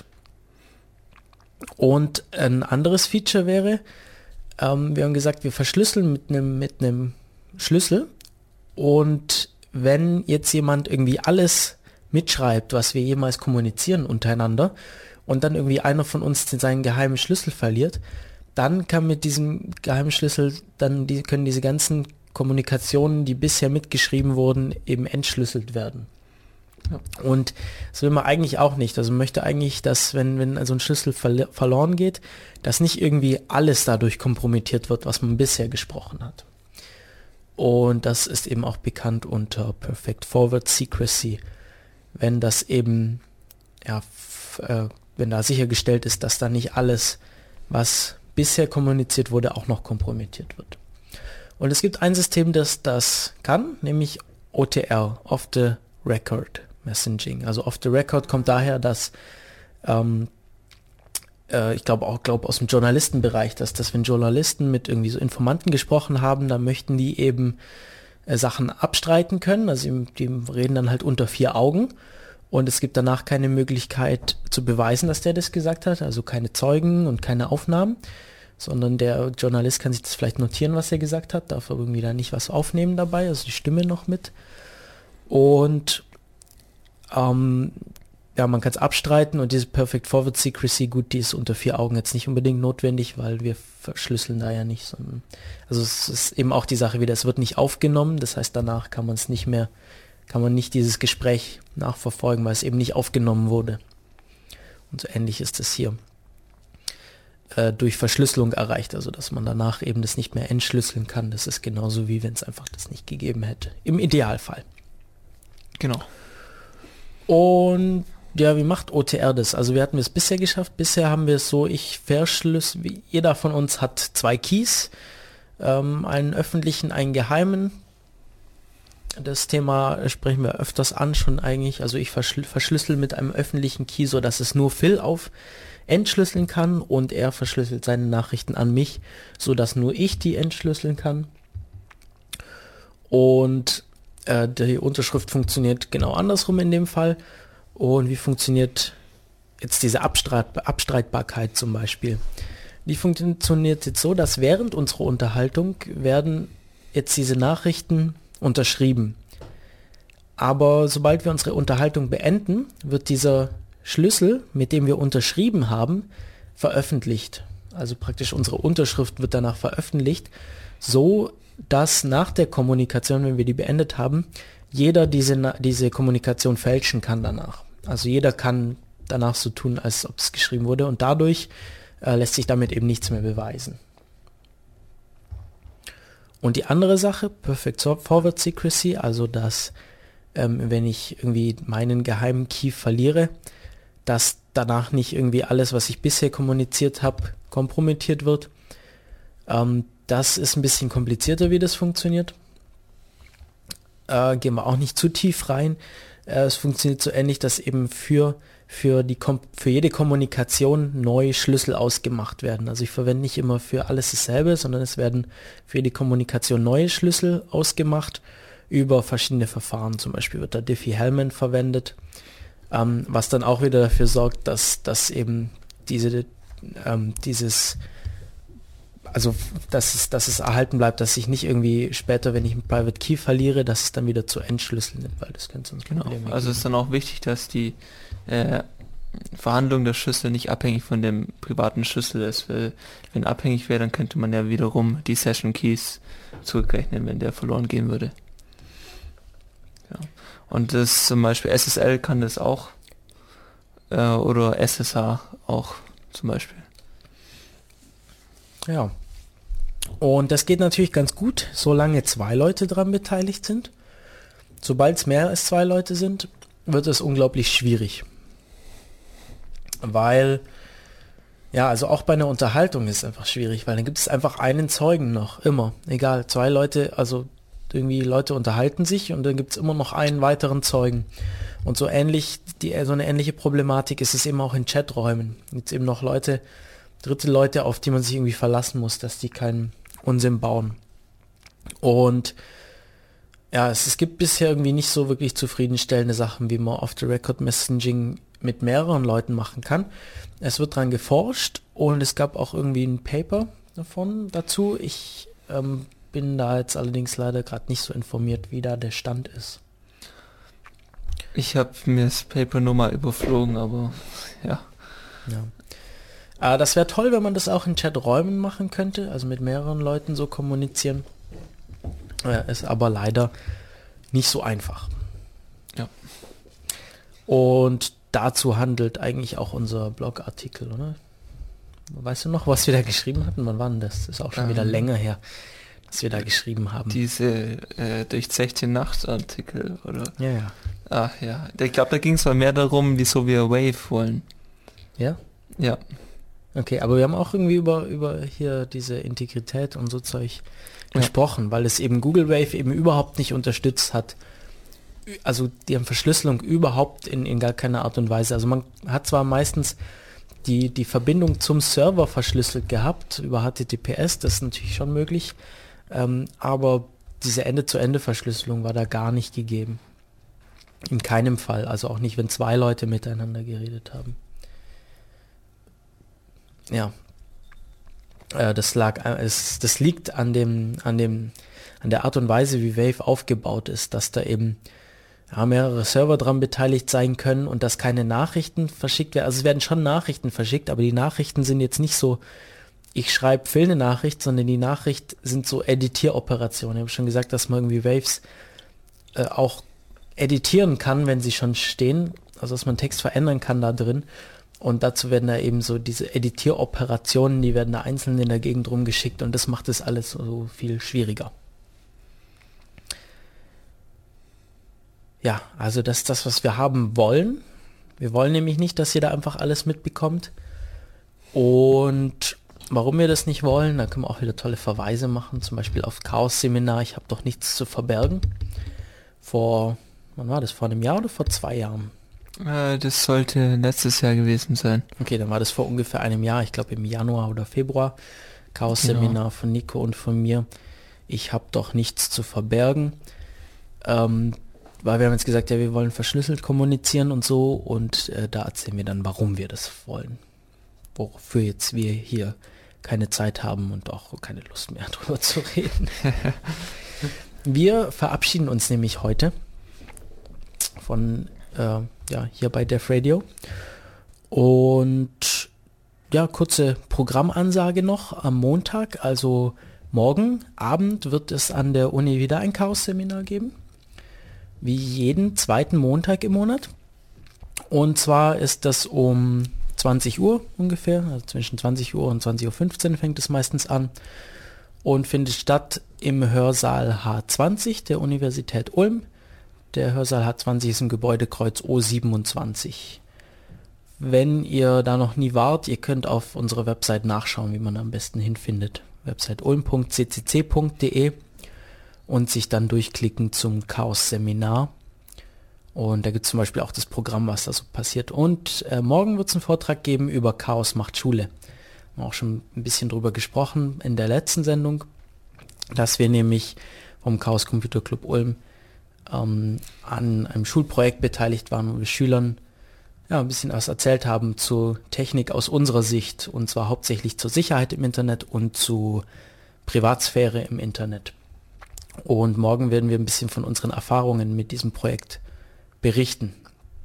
Und ein anderes Feature wäre, ähm, wir haben gesagt, wir verschlüsseln mit einem mit einem Schlüssel und wenn jetzt jemand irgendwie alles mitschreibt, was wir jemals kommunizieren untereinander und dann irgendwie einer von uns seinen geheimen Schlüssel verliert, dann kann mit diesem geheimen Schlüssel, dann die, können diese ganzen Kommunikationen, die bisher mitgeschrieben wurden, eben entschlüsselt werden. Ja. Und das will man eigentlich auch nicht. Also man möchte eigentlich, dass wenn, wenn also ein Schlüssel verl- verloren geht, dass nicht irgendwie alles dadurch kompromittiert wird, was man bisher gesprochen hat. Und das ist eben auch bekannt unter Perfect Forward Secrecy, wenn das eben, ja, f- äh, wenn da sichergestellt ist, dass da nicht alles, was bisher kommuniziert wurde, auch noch kompromittiert wird. Und es gibt ein System, das das kann, nämlich O T R, Off the Record Messaging. Also Off the Record kommt daher, dass ähm, äh, ich glaube auch glaub aus dem Journalistenbereich, dass das, wenn Journalisten mit irgendwie so Informanten gesprochen haben, dann möchten die eben äh, Sachen abstreiten können. Also die reden dann halt unter vier Augen. Und es gibt danach keine Möglichkeit zu beweisen, dass der das gesagt hat, also keine Zeugen und keine Aufnahmen, sondern der Journalist kann sich das vielleicht notieren, was er gesagt hat, darf aber irgendwie da nicht was aufnehmen dabei, also die Stimme noch mit. Und ähm, ja, man kann es abstreiten und diese Perfect Forward Secrecy, gut, die ist unter vier Augen jetzt nicht unbedingt notwendig, weil wir verschlüsseln da ja nicht, sondern, also es ist eben auch die Sache wieder, es wird nicht aufgenommen, das heißt, danach kann man es nicht mehr, kann man nicht dieses Gespräch nachverfolgen, weil es eben nicht aufgenommen wurde. Und so ähnlich ist es hier äh, durch Verschlüsselung erreicht, also dass man danach eben das nicht mehr entschlüsseln kann. Das ist genauso wie wenn es einfach das nicht gegeben hätte. Im Idealfall. Genau. Und ja, wie macht O T R das? Also wir hatten es bisher geschafft. Bisher haben wir es so, ich verschlüssel, jeder von uns hat zwei Keys, ähm, einen öffentlichen, einen geheimen. Das Thema sprechen wir öfters an schon eigentlich. Also ich verschl verschlüssel mit einem öffentlichen Key, so dass es nur Phil auf entschlüsseln kann und er verschlüsselt seine Nachrichten an mich, so dass nur ich die entschlüsseln kann. Und äh, die Unterschrift funktioniert genau andersrum in dem Fall. Und wie funktioniert jetzt diese Abstreit Abstreitbarkeit zum Beispiel? Die funktioniert jetzt so, dass während unserer Unterhaltung werden jetzt diese Nachrichten unterschrieben. Aber sobald wir unsere Unterhaltung beenden, wird dieser Schlüssel, mit dem wir unterschrieben haben, veröffentlicht. Also praktisch unsere Unterschrift wird danach veröffentlicht, so dass nach der Kommunikation, wenn wir die beendet haben, jeder diese, diese Kommunikation fälschen kann danach. Also jeder kann danach so tun, als ob es geschrieben wurde und dadurch äh, lässt sich damit eben nichts mehr beweisen. Und die andere Sache, Perfect Forward Secrecy, also dass ähm, wenn ich irgendwie meinen geheimen Key verliere, dass danach nicht irgendwie alles, was ich bisher kommuniziert habe, kompromittiert wird. Ähm, das ist ein bisschen komplizierter, wie das funktioniert. Äh, gehen wir auch nicht zu tief rein. Äh, es funktioniert so ähnlich, dass eben für, für, die Kom für jede Kommunikation neue Schlüssel ausgemacht werden. Also ich verwende nicht immer für alles dasselbe, sondern es werden für jede Kommunikation neue Schlüssel ausgemacht über verschiedene Verfahren. Zum Beispiel wird da Diffie-Hellman verwendet, ähm, was dann auch wieder dafür sorgt, dass, dass eben diese, ähm, dieses Also, dass es, dass es erhalten bleibt, dass ich nicht irgendwie später, wenn ich einen Private Key verliere, dass es dann wieder zu entschlüsseln nimmt, weil das könnte sonst genau. Probleme Also geben. ist dann auch wichtig, dass die äh, Verhandlung der Schlüssel nicht abhängig von dem privaten Schlüssel ist. Weil, wenn abhängig wäre, dann könnte man ja wiederum die Session Keys zurückrechnen, wenn der verloren gehen würde. Ja. Und das zum Beispiel S S L kann das auch äh, oder S S H auch zum Beispiel. Ja. Und das geht natürlich ganz gut, solange zwei Leute dran beteiligt sind. Sobald es mehr als zwei Leute sind, wird es unglaublich schwierig. Weil, ja, also auch bei einer Unterhaltung ist es einfach schwierig, weil dann gibt es einfach einen Zeugen noch, immer. Egal, zwei Leute, also irgendwie Leute unterhalten sich und dann gibt es immer noch einen weiteren Zeugen. Und so ähnlich, die, so eine ähnliche Problematik ist es eben auch in Chaträumen. Jetzt eben noch Leute, dritte Leute, auf die man sich irgendwie verlassen muss, dass die keinen Unsinn bauen. Und ja, es, es gibt bisher irgendwie nicht so wirklich zufriedenstellende Sachen, wie man Off-the-Record-Messaging mit mehreren Leuten machen kann. Es wird dran geforscht und es gab auch irgendwie ein Paper davon dazu. Ich ähm, bin da jetzt allerdings leider gerade nicht so informiert, wie da der Stand ist. Ich habe mir das Paper nur mal überflogen, aber ja. Ja. Äh, das wäre toll, wenn man das auch in Chaträumen machen könnte, also mit mehreren Leuten so kommunizieren. Äh, ist aber leider nicht so einfach. Ja. Und dazu handelt eigentlich auch unser Blogartikel, oder? Weißt du noch, was wir da geschrieben hatten? Wann war denn das? Das ist auch schon ähm, wieder länger her, dass wir da geschrieben haben. Diese äh, durchzechte Nacht-Artikel, oder? Ja, ja. Ach ja, ich glaube, da ging es mal mehr darum, wieso wir Wave wollen. Ja? Ja. Okay, aber wir haben auch irgendwie über, über hier diese Integrität und so Zeug ja. gesprochen, weil es eben Google Wave eben überhaupt nicht unterstützt hat. Also die haben Verschlüsselung überhaupt in, in gar keiner Art und Weise. Also man hat zwar meistens die, die Verbindung zum Server verschlüsselt gehabt über H T T P S, das ist natürlich schon möglich, ähm, aber diese Ende-zu-Ende-Verschlüsselung war da gar nicht gegeben. In keinem Fall, also auch nicht, wenn zwei Leute miteinander geredet haben. Ja, äh, das lag, äh, es, das liegt an dem, an dem, an der Art und Weise, wie Wave aufgebaut ist, dass da eben ja, mehrere Server dran beteiligt sein können und dass keine Nachrichten verschickt werden. Also es werden schon Nachrichten verschickt, aber die Nachrichten sind jetzt nicht so, ich schreibe Phil eine Nachricht, sondern die Nachricht sind so Editieroperationen. Ich habe schon gesagt, dass man irgendwie Waves äh, auch editieren kann, wenn sie schon stehen, also dass man Text verändern kann da drin. Und dazu werden da eben so diese Editieroperationen, die werden da einzeln in der Gegend rumgeschickt und das macht es alles so viel schwieriger. Ja, also das ist das, was wir haben wollen. Wir wollen nämlich nicht, dass jeder einfach alles mitbekommt. Und warum wir das nicht wollen, da können wir auch wieder tolle Verweise machen, zum Beispiel auf Chaos-Seminar, ich habe doch nichts zu verbergen. Vor, wann war das, vor einem Jahr oder vor zwei Jahren? Äh, das sollte letztes Jahr gewesen sein. Okay, dann war das vor ungefähr einem Jahr, ich glaube im Januar oder Februar, Chaos-Seminar genau. Von Nico und von mir. Ich habe doch nichts zu verbergen. Ähm, weil wir haben jetzt gesagt, ja, wir wollen verschlüsselt kommunizieren und so und äh, da erzählen wir dann, warum wir das wollen. Wofür jetzt wir hier keine Zeit haben und auch keine Lust mehr drüber zu reden. Wir verabschieden uns nämlich heute von äh, ja, hier bei Dev Radio und ja, kurze Programmansage noch am Montag, also morgen Abend wird es an der Uni wieder ein Chaos-Seminar geben. Wie jeden zweiten Montag im Monat. Und zwar ist das um zwanzig Uhr ungefähr, also zwischen zwanzig Uhr und zwanzig Uhr fünfzehn fängt es meistens an und findet statt im Hörsaal H zwanzig der Universität Ulm. Der Hörsaal H zwanzig ist im Gebäudekreuz O siebenundzwanzig. Wenn ihr da noch nie wart, ihr könnt auf unserer Website nachschauen, wie man am besten hinfindet. Website ulm punkt c c c punkt d e und sich dann durchklicken zum Chaos-Seminar. Und da gibt es zum Beispiel auch das Programm, was da so passiert. Und äh, morgen wird es einen Vortrag geben über Chaos macht Schule. Wir haben auch schon ein bisschen drüber gesprochen in der letzten Sendung, dass wir nämlich vom Chaos Computer Club Ulm ähm, an einem Schulprojekt beteiligt waren, wo wir Schülern ja, ein bisschen was erzählt haben zu Technik aus unserer Sicht. Und zwar hauptsächlich zur Sicherheit im Internet und zu Privatsphäre im Internet. Und morgen werden wir ein bisschen von unseren Erfahrungen mit diesem Projekt berichten.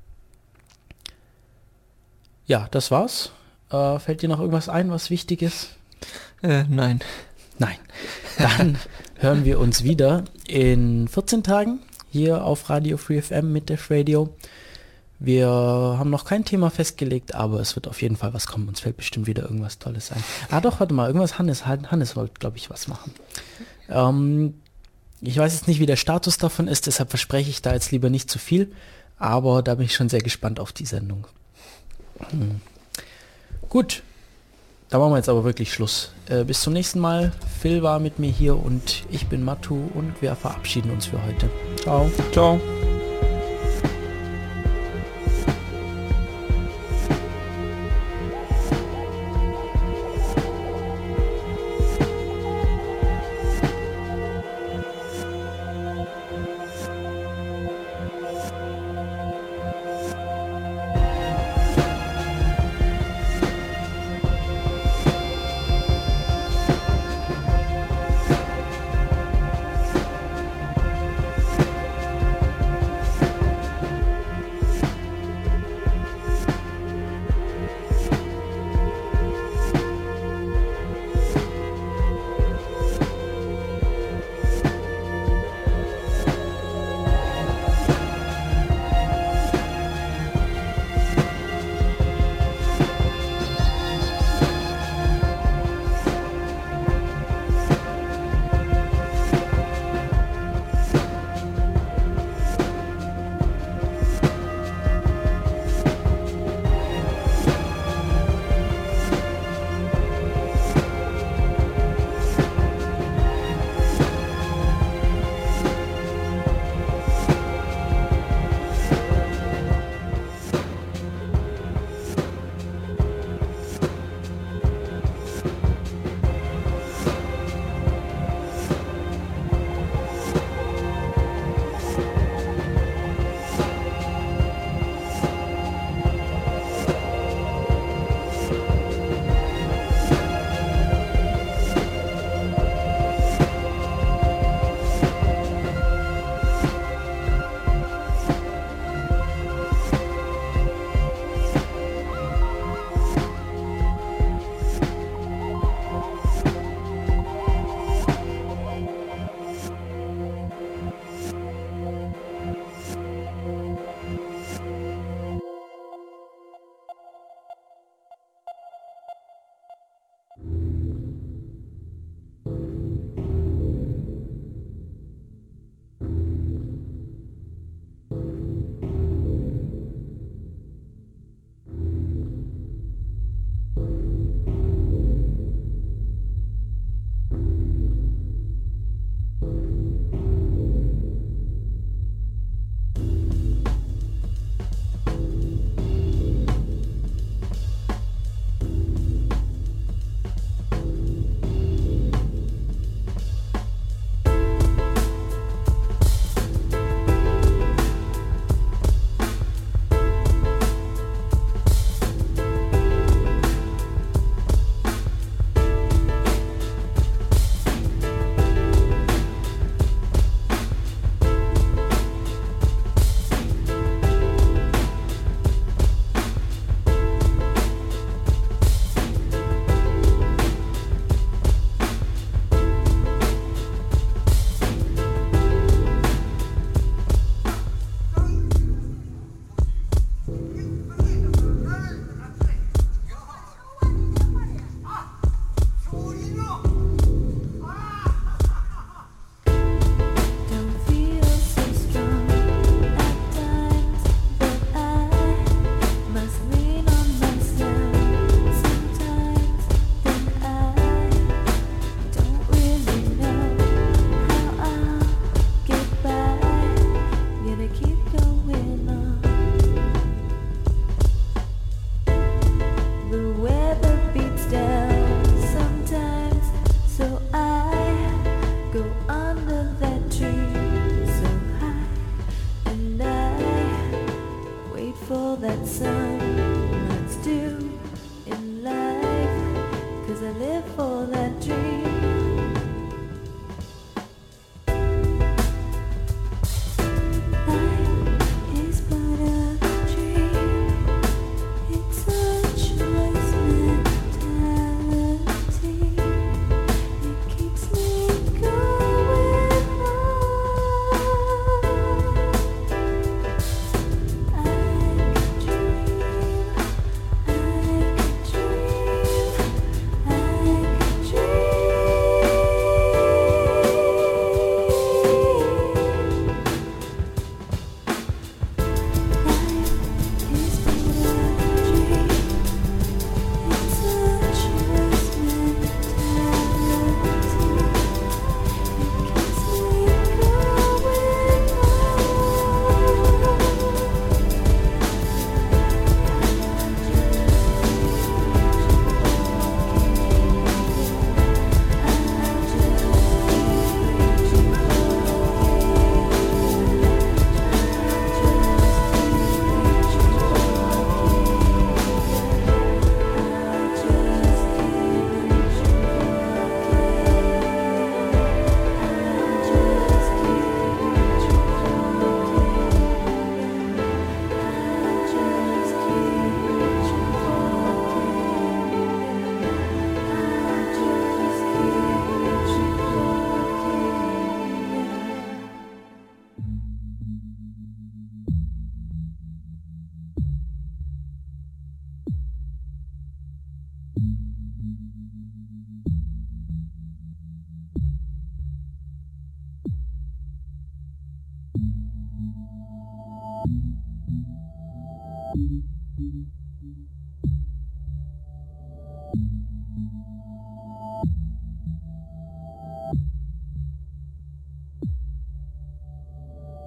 Ja, das war's. Äh, fällt dir noch irgendwas ein, was wichtig ist? Äh, nein. Nein. Dann hören wir uns wieder in vierzehn Tagen hier auf Radio Free F M mit Dev Radio. Wir haben noch kein Thema festgelegt, aber es wird auf jeden Fall was kommen. Uns fällt bestimmt wieder irgendwas Tolles ein. Ah doch, warte mal, irgendwas Hannes. Hannes wollte, glaube ich, was machen. Ähm, Ich weiß jetzt nicht, wie der Status davon ist, deshalb verspreche ich da jetzt lieber nicht zu viel, aber da bin ich schon sehr gespannt auf die Sendung. Hm. Gut, da machen wir jetzt aber wirklich Schluss. Äh, bis zum nächsten Mal. Phil war mit mir hier und ich bin Matu und wir verabschieden uns für heute. Ciao. Ciao.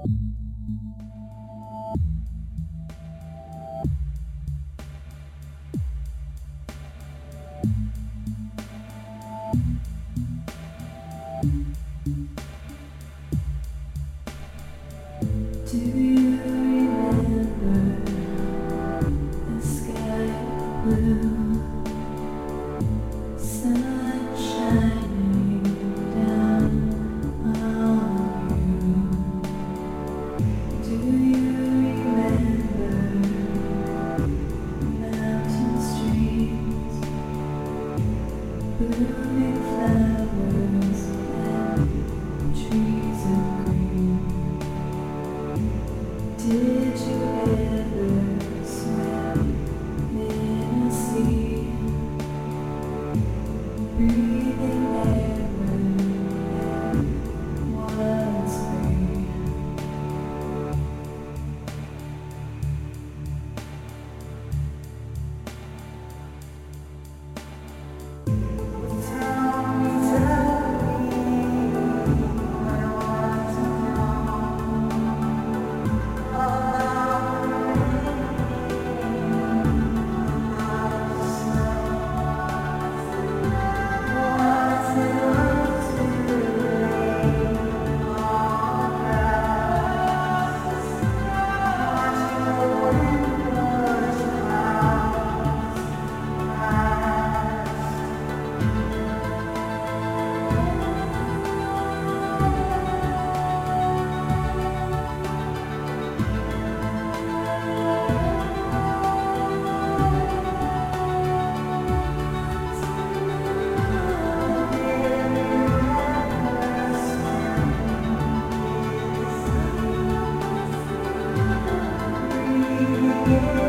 Do you remember the sky blue, sun shining down on you? Do you remember mountain streams, blooming flowers and trees of green? Did you ever swim in a sea, breathing air when it was free? Tell me, tell me, I want to Yeah.